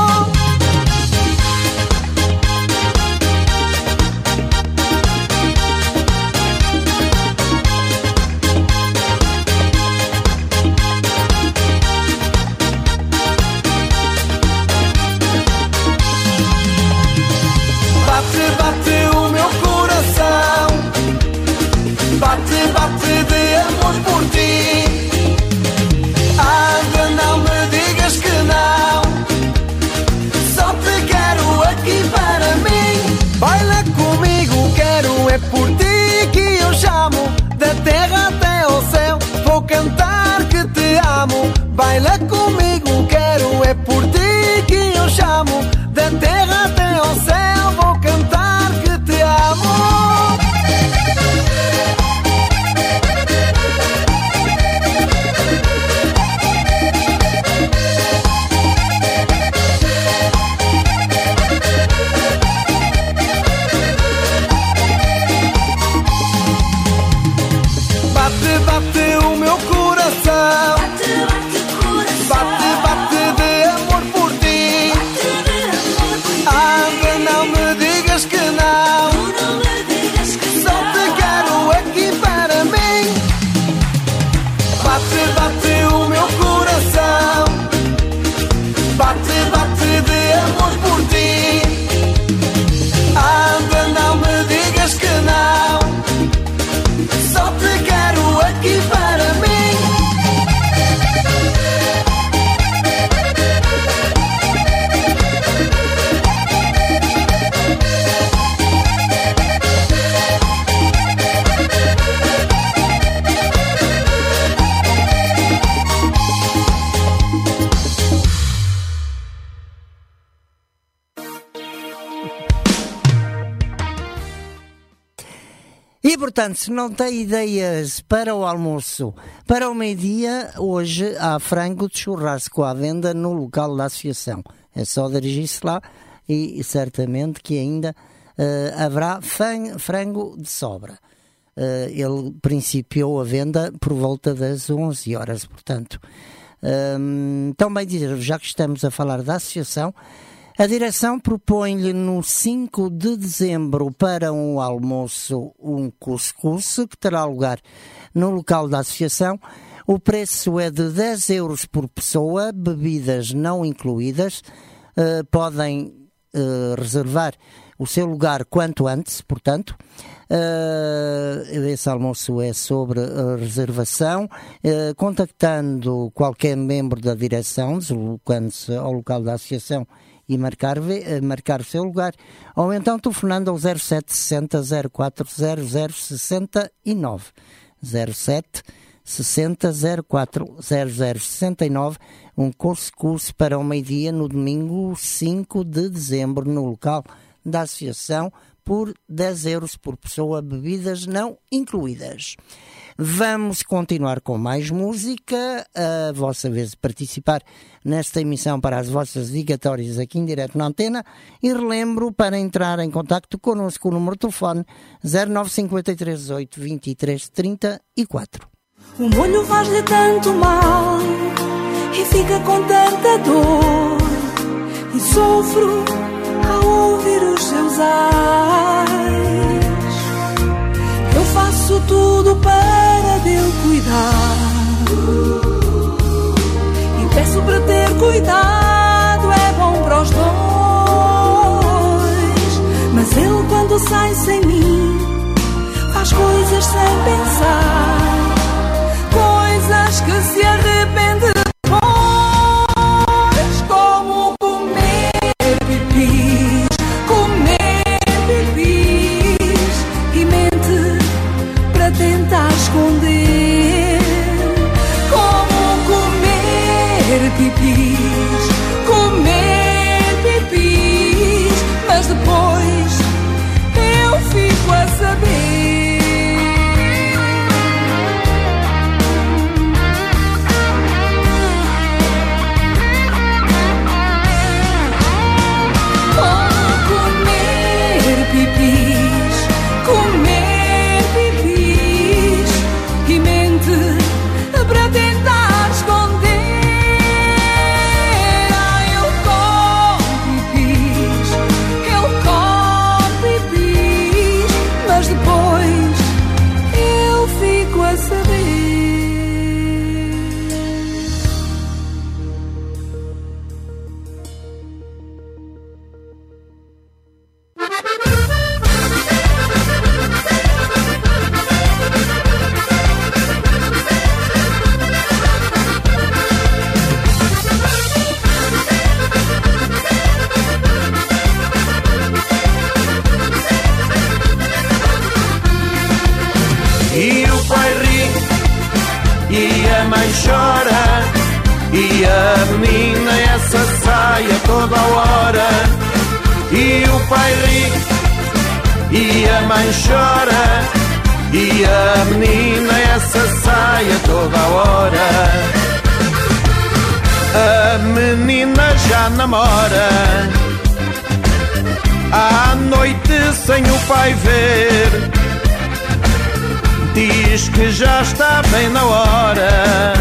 Bate, bate de amor por ti. Anda, não me digas que não, só te quero aqui para mim. Baila comigo, quero é por ti que eu chamo. Da terra até ao céu, vou cantar que te amo. Baila comigo, quero é por ti que eu chamo. Da terra até ao céu, vou cantar que te amo. Bate, bate o meu coração, bate, bate de amor por ti. Anda, não me digas que não, só te quero aqui para mim. Bate, bate o meu coração, bate, bate de amor por ti. Anda, não me digas que não, só te quero aqui para mim. E, portanto, se não tem ideias para o almoço, para o meio-dia, hoje há frango de churrasco à venda no local da associação. É só dirigir-se lá e certamente que ainda haverá frango de sobra. Ele principiou a venda por volta das 11 horas, portanto. Também dizer, já que estamos a falar da associação, a direção propõe-lhe no 5 de dezembro para um almoço um cuscuz que terá lugar no local da associação. O preço é de 10 euros por pessoa, bebidas não incluídas. Podem reservar o seu lugar quanto antes, portanto. Esse almoço é sobre reservação, contactando qualquer membro da direção, deslocando-se ao local da associação e marcar o seu lugar, ou então telefonando ao 0760 04 0069 07 60 04 0069, um cuscuz para o meio-dia no domingo 5 de dezembro no local da associação por 10 euros por pessoa, bebidas não incluídas. Vamos continuar com mais música, a vossa vez de participar nesta emissão para as vossas dedicatórias aqui em direto na antena, e relembro para entrar em contacto connosco o número de telefone 0953 18 23 34. O molho faz-lhe tanto mal e fica com tanta dor, e sofro ao ouvir os seus ais. Eu faço tudo para dele cuidar, sem pensar, coisas que se arrepende depois, como comer pipis e mente para tentar esconder, como comer pipis, mas depois eu fico a saber. Como comer pipis e mente para tentar esconder. Ai, eu como pipis, mas depois eu fico a saber. E o pai ri, e a mãe chora, e a menina essa sai a toda hora. E o pai ri, e a mãe chora, e a menina essa sai a toda hora. A menina já namora, à noite sem o pai ver, diz que já está bem na hora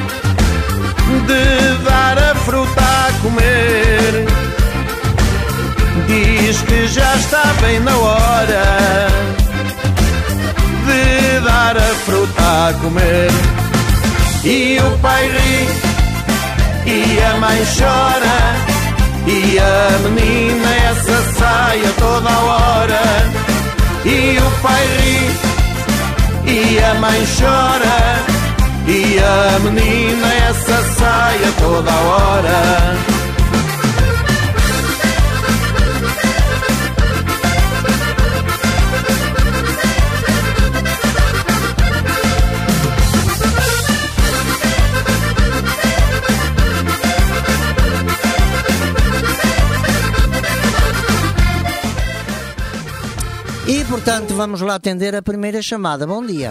de dar a fruta a comer. Diz que já está bem na hora de dar a fruta a comer. E o pai ri, e a mãe chora, e a menina essa sai a toda hora. E o pai ri, e a mãe chora, e a menina essa sai a toda hora. E, portanto, vamos lá atender a primeira chamada. Bom dia.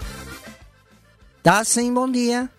Tá sim, bom dia.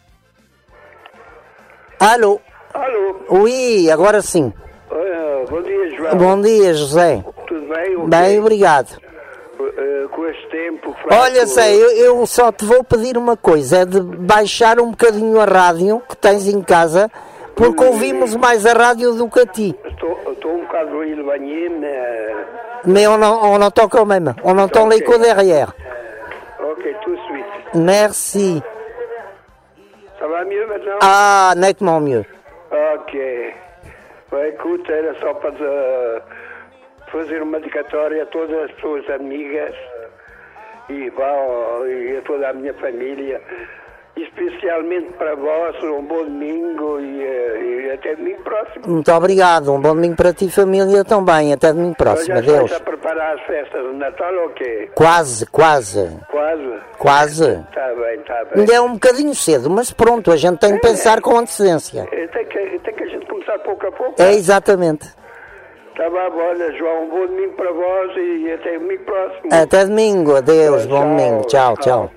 Alô? Alô? Ui, agora sim. Bom dia, João. Bom dia, José. Tudo bem? Okay. Bem, obrigado. Com este tempo... Olha, Zé, eu só te vou pedir uma coisa. É de baixar um bocadinho a rádio que tens em casa, porque ouvimos mais a rádio do que a ti. Estou um bocado éloigné, mais on entend quand même. On entend l'écho derrière. Ok, tout de suite. Merci. Ça va mieux maintenant? Ah, nettement mieux. Ok. Bem, écoute, era só para fazer uma dedicatória a todas as pessoas amigas e a toda a minha família. Especialmente para vós, um bom domingo e até domingo próximo. Muito obrigado, um bom domingo para ti e família também, até domingo próximo, já adeus. Já estás a preparar as festas de Natal ou quê? Quase. Quase? Está bem. Ainda é um bocadinho cedo, mas pronto, a gente tem que pensar com antecedência. Tem que a gente começar pouco a pouco. É, exatamente. Tá bom, olha, João, um bom domingo para vós e até domingo próximo. Até domingo, adeus, bom domingo, tchau.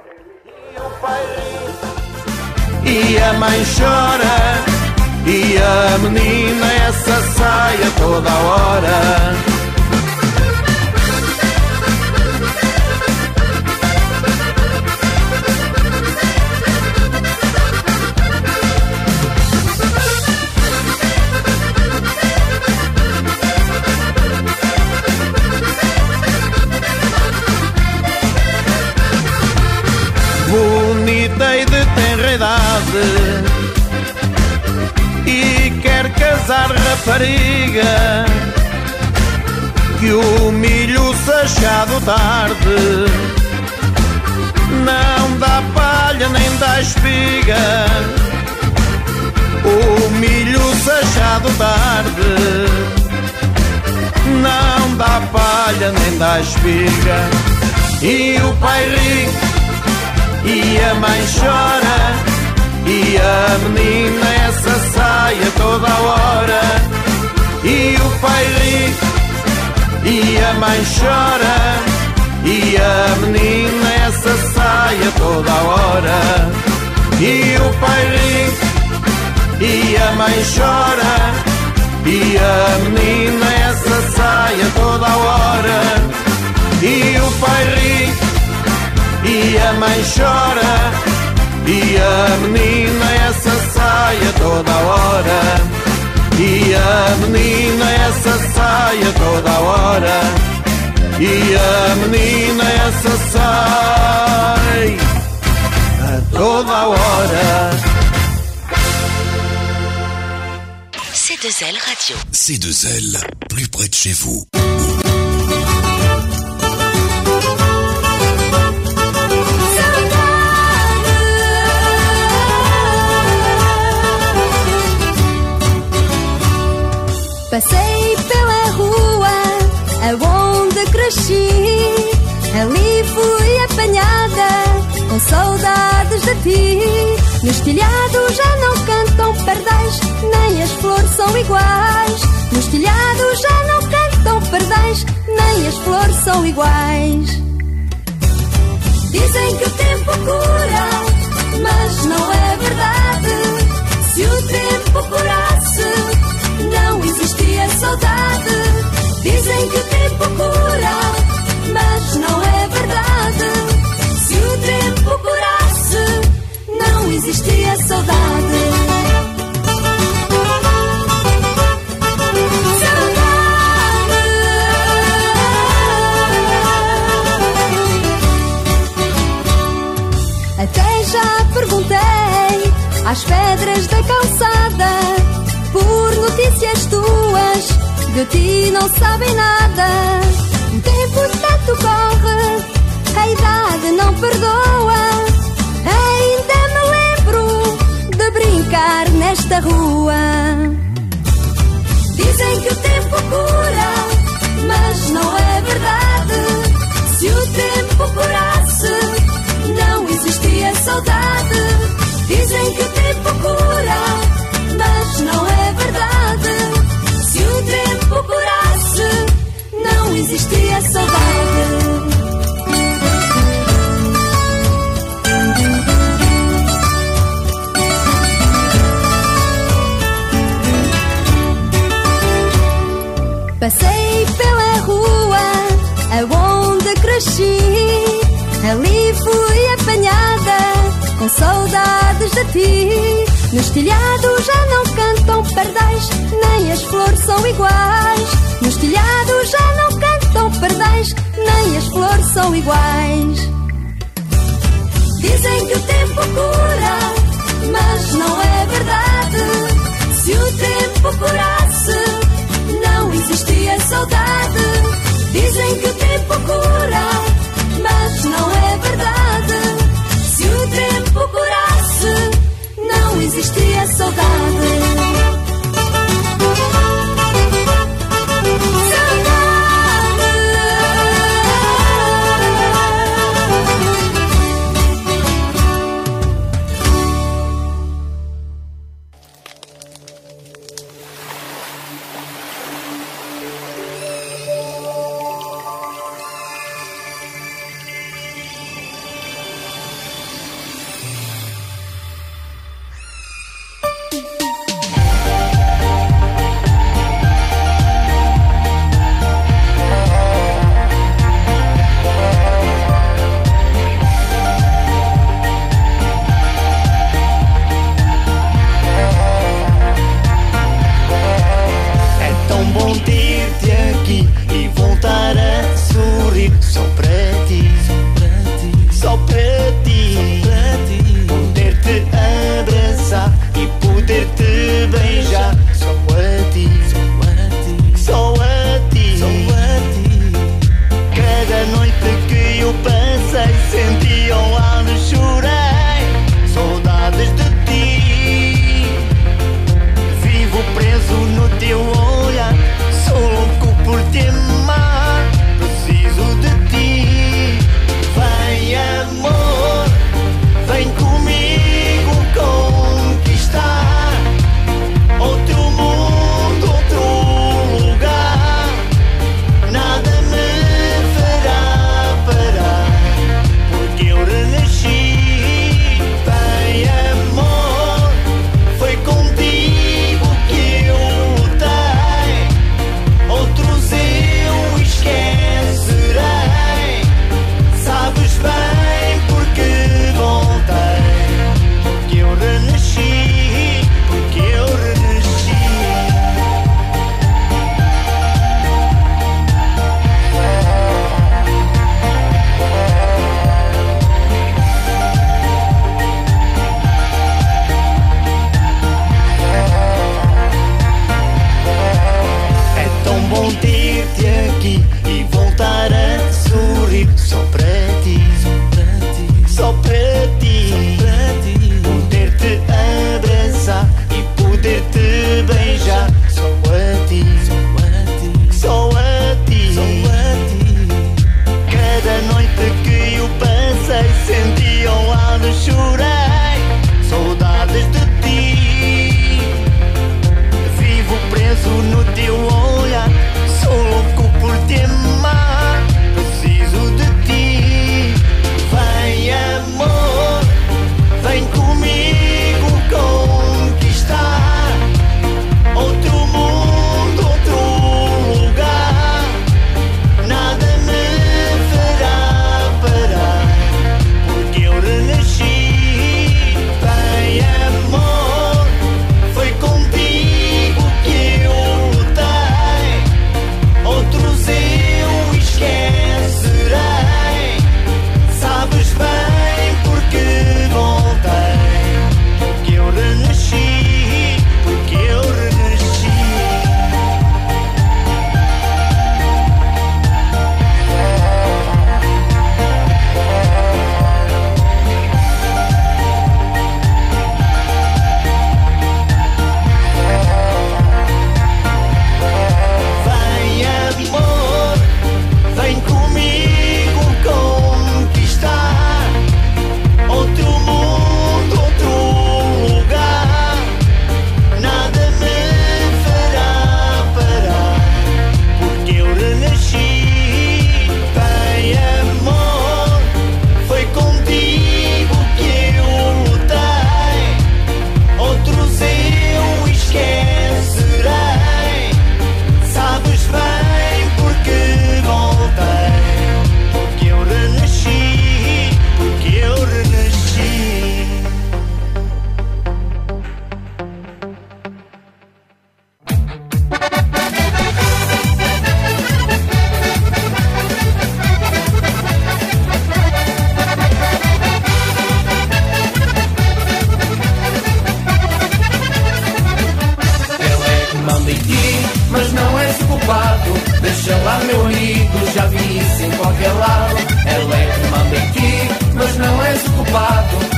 E a mãe chora, e a menina essa sai a toda hora. Bonita e de tenra idade, e quer casar rapariga, que o milho se achado tarde, nem dá espiga, o milho sachado tarde, não dá palha nem dá espiga. E o pai ri, e a mãe chora, e a menina essa saia toda a hora. E o pai ri, e a mãe chora, e a menina essa saia toda a hora. E o pai ri, e a mãe chora, e a menina essa saia toda a hora. E o pai ri, e a mãe chora, e a menina essa saia toda a hora. E a menina essa saia toda a hora. E a menina essa sai a toda a hora. C2L Radio. C2L, plus près de chez vous. Passei pela rua aonde cresci, ali fui apanhada com saudades de ti. Nos telhados já não cantam pardais, nem as flores são iguais. Nos telhados já não cantam pardais, nem as flores são iguais. Dizem que o tempo cura, mas não é verdade. Se o tempo curasse, não existia saudade. Dizem que o tempo cura, mas não é verdade. Se o tempo curasse, não existia saudade. Até já perguntei às pedras da calçada por notícias tuas, de ti não sabem nada. O tempo tanto corre, a idade não perdoa. Ainda me lembro de brincar nesta rua. Dizem que o tempo cura, mas não é verdade. Se o tempo curasse, não existia saudade. Dizem que o tempo cura, mas não é verdade. Se o tempo curasse, não existia saudade. Passei pela rua aonde cresci, ali fui apanhada com saudades de ti. Nos telhados já não cantam pardais, nem as flores são iguais. Nos telhados já não cantam pardais, nem as flores são iguais. Dizem que o tempo cura, mas não é verdade. Se o tempo curasse, não existia saudade. Dizem que o tempo cura, mas não é verdade. Se o tempo curasse, não existia saudade.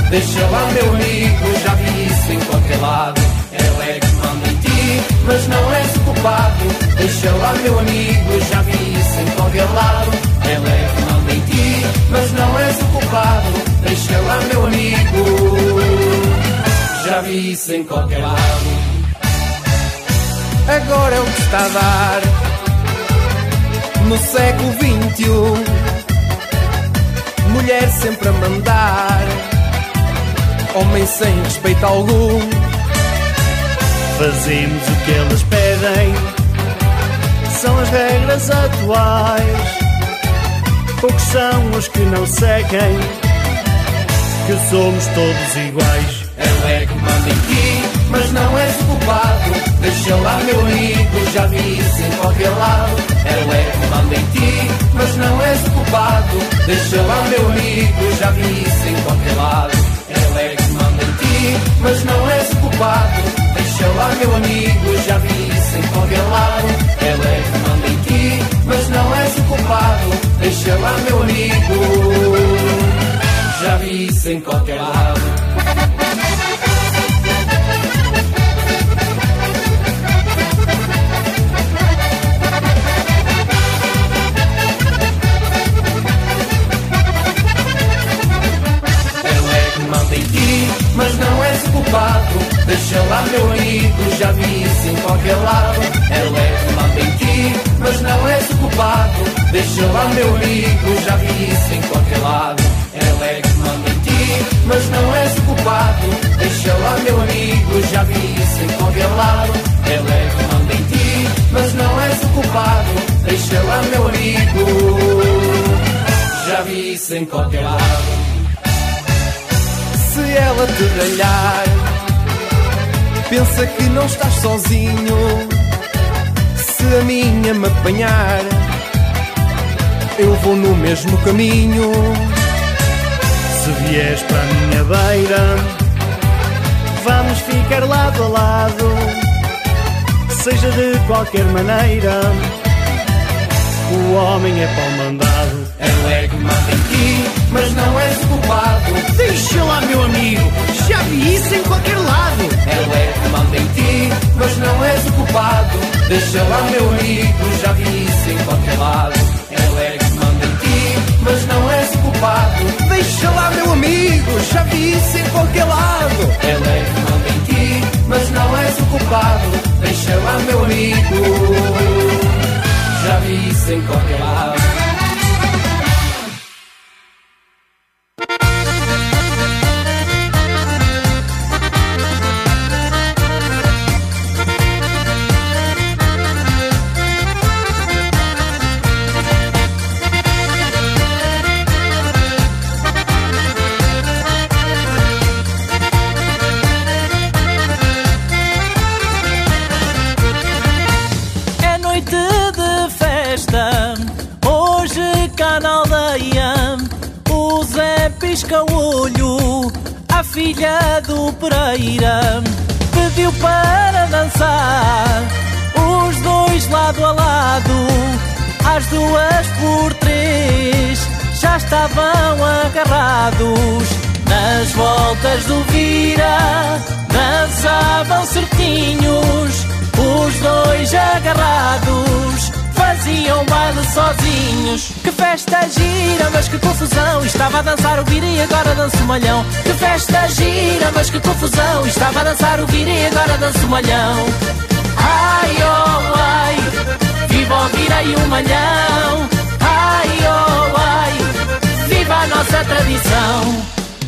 deixa lá meu amigo, já vi isso em qualquer lado. Ela é que manda em ti, mas não és o culpado. Deixa lá meu amigo, já vi isso em qualquer lado. Ela é que manda em ti, mas não és o culpado. Deixa lá meu amigo, já vi isso em qualquer lado. Agora é o que está a dar no século XXI. Mulher sempre a mandar, homem sem respeito algum. Fazemos o que elas pedem, são as regras atuais. Poucos são os que não seguem, que somos todos iguais. Ela é que manda em ti, mas não és o culpado. Deixa lá meu amigo, já vi isso em qualquer lado. Ela é que manda em ti, mas não és o culpado. Deixa lá meu amigo, já vi isso em qualquer lado. Ela é que manda em ti, mas não és o culpado. Deixa lá meu amigo, já vi isso em qualquer lado. Ela é que manda em ti, mas não és o culpado. Deixa lá meu amigo, já vi isso em qualquer lado. Mas não és o culpado. Deixa lá meu amigo, já vi isso em qualquer lado. Ela é que manda em ti, mas não és o culpado. Deixa lá meu amigo, já vi isso em qualquer lado. Ela é que manda em ti, mas não és o culpado. Deixa lá meu amigo, já vi isso em qualquer lado. Ela é que manda em ti, mas não és o culpado. Deixa lá meu amigo, já vi isso em qualquer lado. Se ela te ralhar, pensa que não estás sozinho. Se a minha me apanhar, eu vou no mesmo caminho. Se vieres para a minha beira, vamos ficar lado a lado. Seja de qualquer maneira, o homem é pau mandado. Ela é que manda em ti, mas não és o culpado. Deixa lá meu amigo, já vi isso em qualquer lado. Ela é que manda em ti, mas não és o culpado. Deixa lá meu amigo, já vi isso em qualquer lado. Ela é que manda em ti, mas não és o culpado. Deixa lá meu amigo, já vi isso em qualquer lado. Ela é que manda em ti, mas não és o culpado. Deixa lá meu amigo, já vi isso em qualquer lado. Pisca-olho, a filha do Pereira pediu para dançar, os dois lado a lado, às 2x3 já estavam agarrados. Nas voltas do Vira dançavam certinhos, os dois agarrados faziam baile sozinhos. Que festa gira, mas que confusão. Estava a dançar o Vira e agora dança o malhão. Que festa gira, mas que confusão. Estava a dançar o Vira e agora dança o malhão. Ai, oh, ai, viva o Vira e o malhão. Ai, oh, ai, viva a nossa tradição.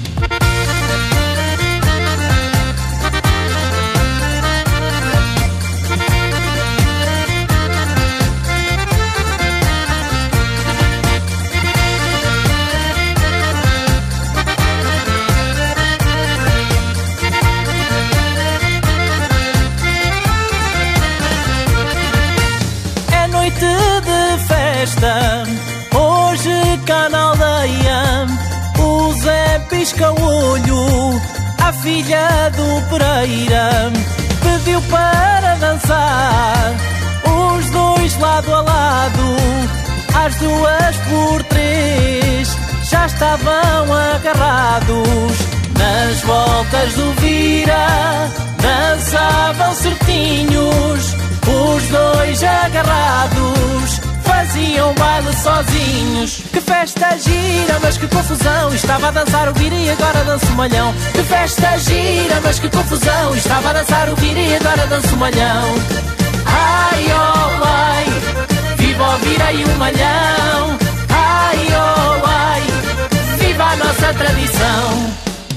Hoje cá na aldeia o Zé pisca-olho, a filha do Pereira pediu para dançar, os dois lado a lado, às 2x3 já estavam agarrados. Nas voltas do Vira dançavam certinhos, os dois agarrados faziam baile sozinhos. Que festa gira, mas que confusão, estava a dançar o Vira e agora dança o malhão. Que festa gira, mas que confusão, estava a dançar o Vira e agora dança o malhão. Ai, oh, ai, viva o Vira e o malhão. Ai, oh, ai, viva a nossa tradição.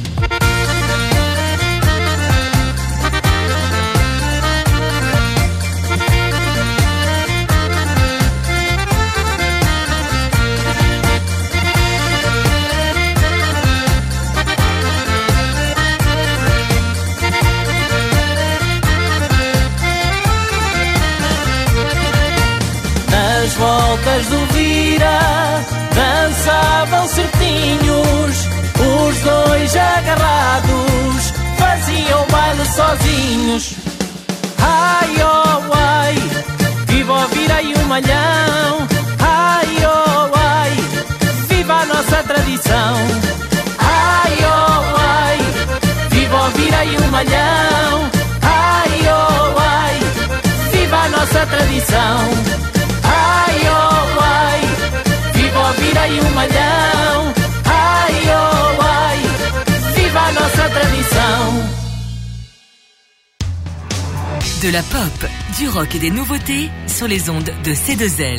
Nas voltas do Vira dançavam certinhos, os dois agarrados faziam baile sozinhos. Ai, oh, ai, viva o Vira e o malhão. Ai, oh, ai, viva a nossa tradição. Ai, oh, ai, viva o Vira e o malhão. Ai, oh, ai, viva a nossa tradição. Ai, oh, ai, viva o Vira e o malhão. Ai, oh, ai, viva a nossa tradição. De la pop, du rock et des nouveautés sur les ondes de C2L.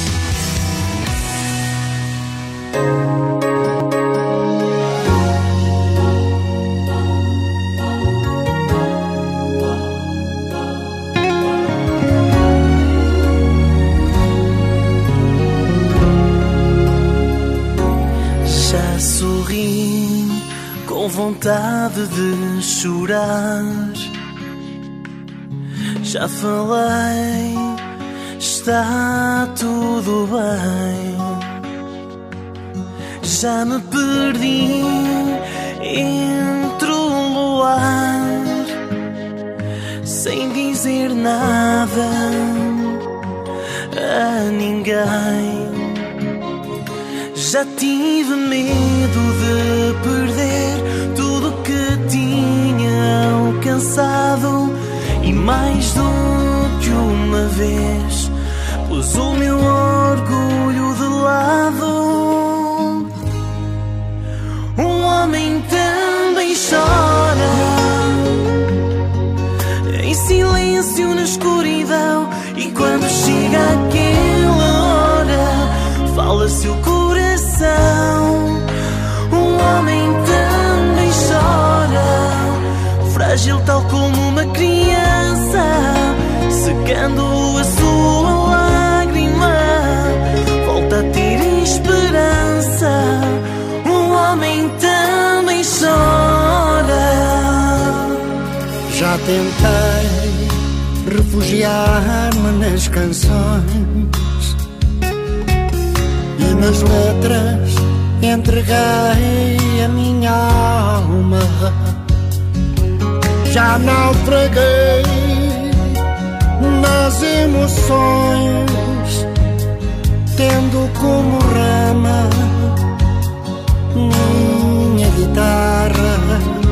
Vontade de chorar. Já falei, está tudo bem. Já me perdi entre o luar, sem dizer nada a ninguém. Já tive medo de perder tudo que tinha alcançado, e mais do que uma vez pus o meu orgulho de lado. Um homem também chora, em silêncio na escuridão, e quando chega aquela hora fala-se o coração. Um homem também chora, frágil tal como uma criança, secando a sua lágrima, volta a ter esperança. Um homem também chora. Já tentei refugiar-me nas canções e nas letras entreguei a minha alma. Já naufraguei nas emoções, tendo como rama minha guitarra.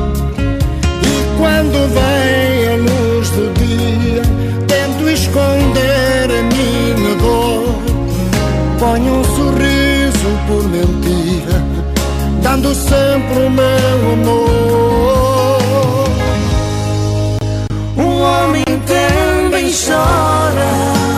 E quando vem a luz do dia, tento esconder a minha dor, ponho um sorriso por mentira, dando sempre o meu amor. Um homem também chora,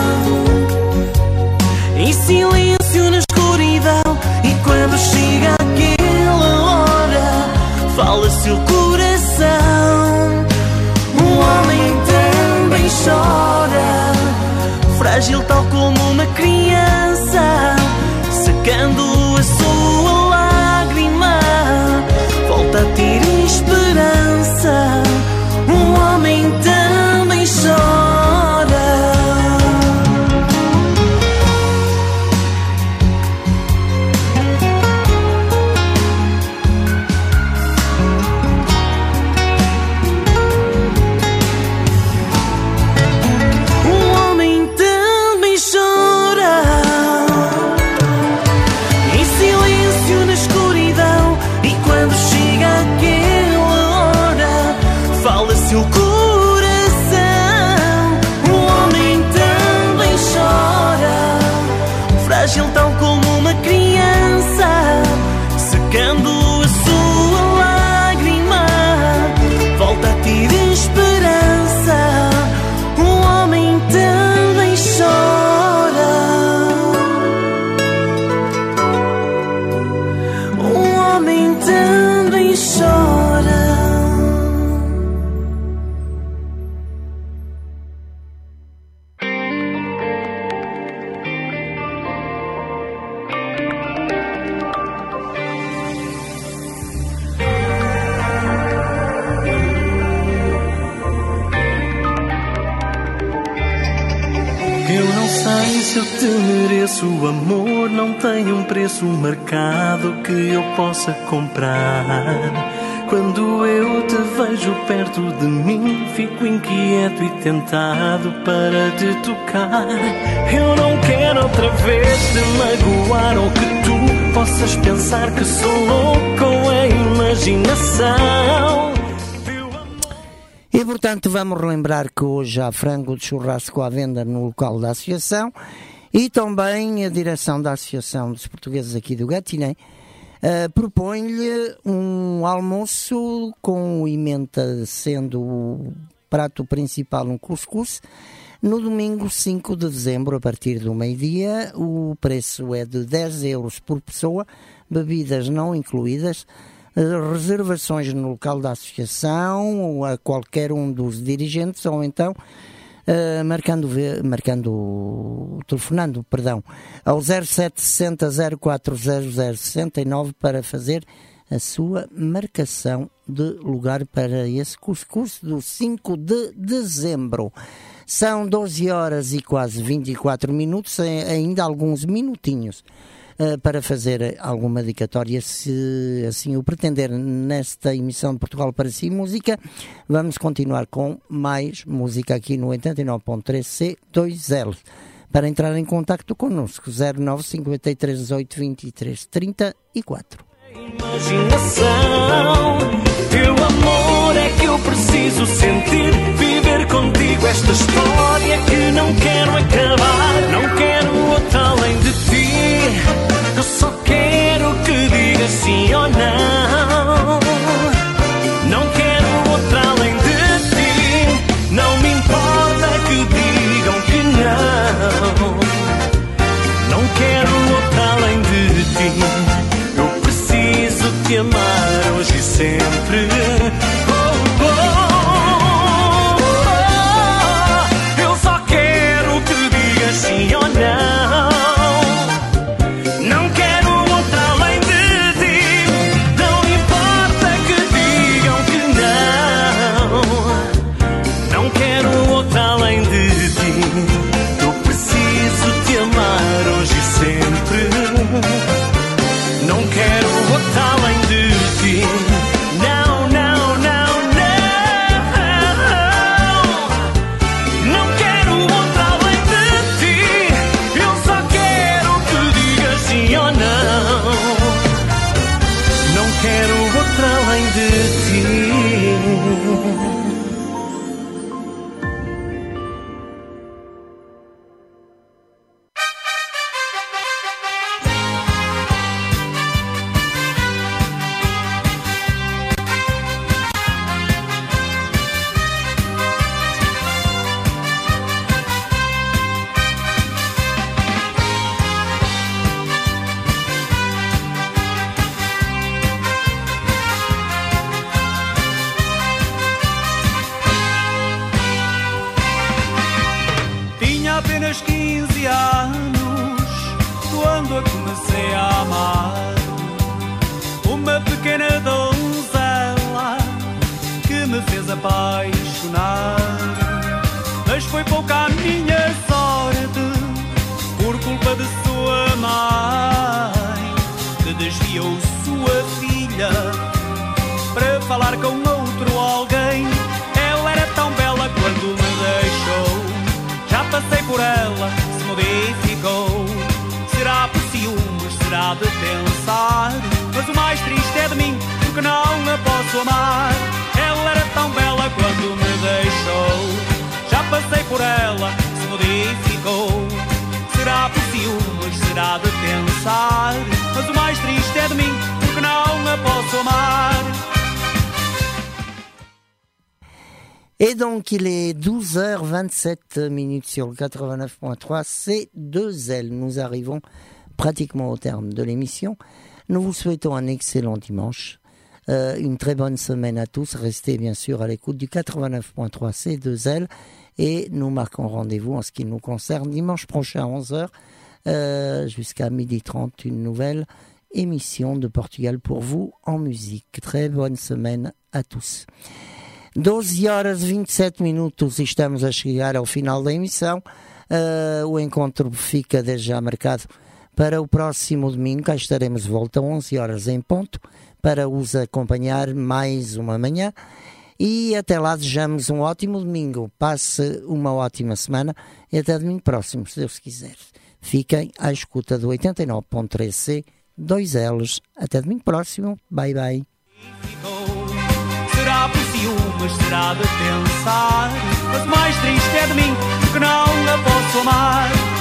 em silêncio na escuridão, e quando chega aquela hora fala-se o coração. Um homem também chora, frágil tal como uma criança, secando a sua lágrima, volta a ter esperança. Um homem também chora. Um homem também chora. seu coração. O homem também chora, frágil tal como uma criança, secando a sua lágrima, volta a ter esperança. O homem também chora, o homem também chora. Se eu te mereço, o amor não tem um preço marcado que eu possa comprar. Quando eu te vejo perto de mim, fico inquieto e tentado para te tocar. Eu não quero outra vez te magoar, ou que tu possas pensar que sou louco com a imaginação. E portanto vamos relembrar que hoje há frango de churrasco à venda no local da associação e também a direção da Associação dos Portugueses aqui do Gatiné propõe-lhe um almoço com emenda, sendo o prato principal um cuscuz, no domingo 5 de dezembro, a partir do meio-dia. O preço é de 10 euros por pessoa, bebidas não incluídas. Reservações no local60 ou a qualquer um dos dirigentes, ou então telefonando ao 0760 040069 para fazer a sua marcação de lugar para esse cuscuz do 5 de dezembro. São 12 horas e quase 24 minutos, ainda alguns minutinhos para fazer alguma dedicatória, se assim o pretender, nesta emissão de Portugal para Si Música. Vamos continuar com mais música aqui no 89.3 C2L. Para entrar em contacto connosco, 0953 18 23 34. Imaginação, teu amor é que eu preciso sentir, viver contigo esta história que não quero acabar. Não quero outra além de ti, eu só quero que digas sim ou não. Não quero outra além de ti, não me importa que digam que não. Não quero outra além de ti, eu preciso te amar hoje e sempre. Eu só quero que digas sim ou não. Não quero outra além de ti. Não, não, não, não. Não quero outra além de ti, eu só quero que digas sim ou não. Não quero outra além de ti. Apenas 15 anos, quando a comecei a amar, uma pequena donzela que me fez apaixonar. Mas foi pouca a minha sorte, por culpa de sua mãe, que desviou sua filha para falar com outro alguém. Ela era tão bela quando me deixou, já passei por ela, se modificou. Será por ciúmes, será de pensar, mas o mais triste é de mim, porque não a posso amar. Ela era tão bela quando me passei por ela se modificou. Será por ciúmes, será de pensar, mas o mais triste é de mim, porque não a posso amar. Et donc, il est 12h27 sur le 89.3, c'est 2L. Nous arrivons pratiquement au terme de l'émission. Nous vous souhaitons un excellent dimanche, une très bonne semaine à tous. Restez bien sûr à l'écoute du 89.3, c'est 2L. Et nous marquons rendez-vous en ce qui nous concerne dimanche prochain à 11h jusqu'à 12h30, une nouvelle émission de Portugal pour vous en musique. Très bonne semaine à tous. 12h27 e estamos a chegar ao final da emissão. O encontro fica desde já marcado para o próximo domingo. Cá estaremos de volta a 11h em ponto para os acompanhar mais uma manhã. E até lá desejamos um ótimo domingo. Passe uma ótima semana e até domingo próximo, se Deus quiser. Fiquem à escuta do 89.3C, 2Ls. Até domingo próximo. Bye, bye. Será por ciúmes, será de pensar, mas o mais triste é de mim, porque não a posso amar.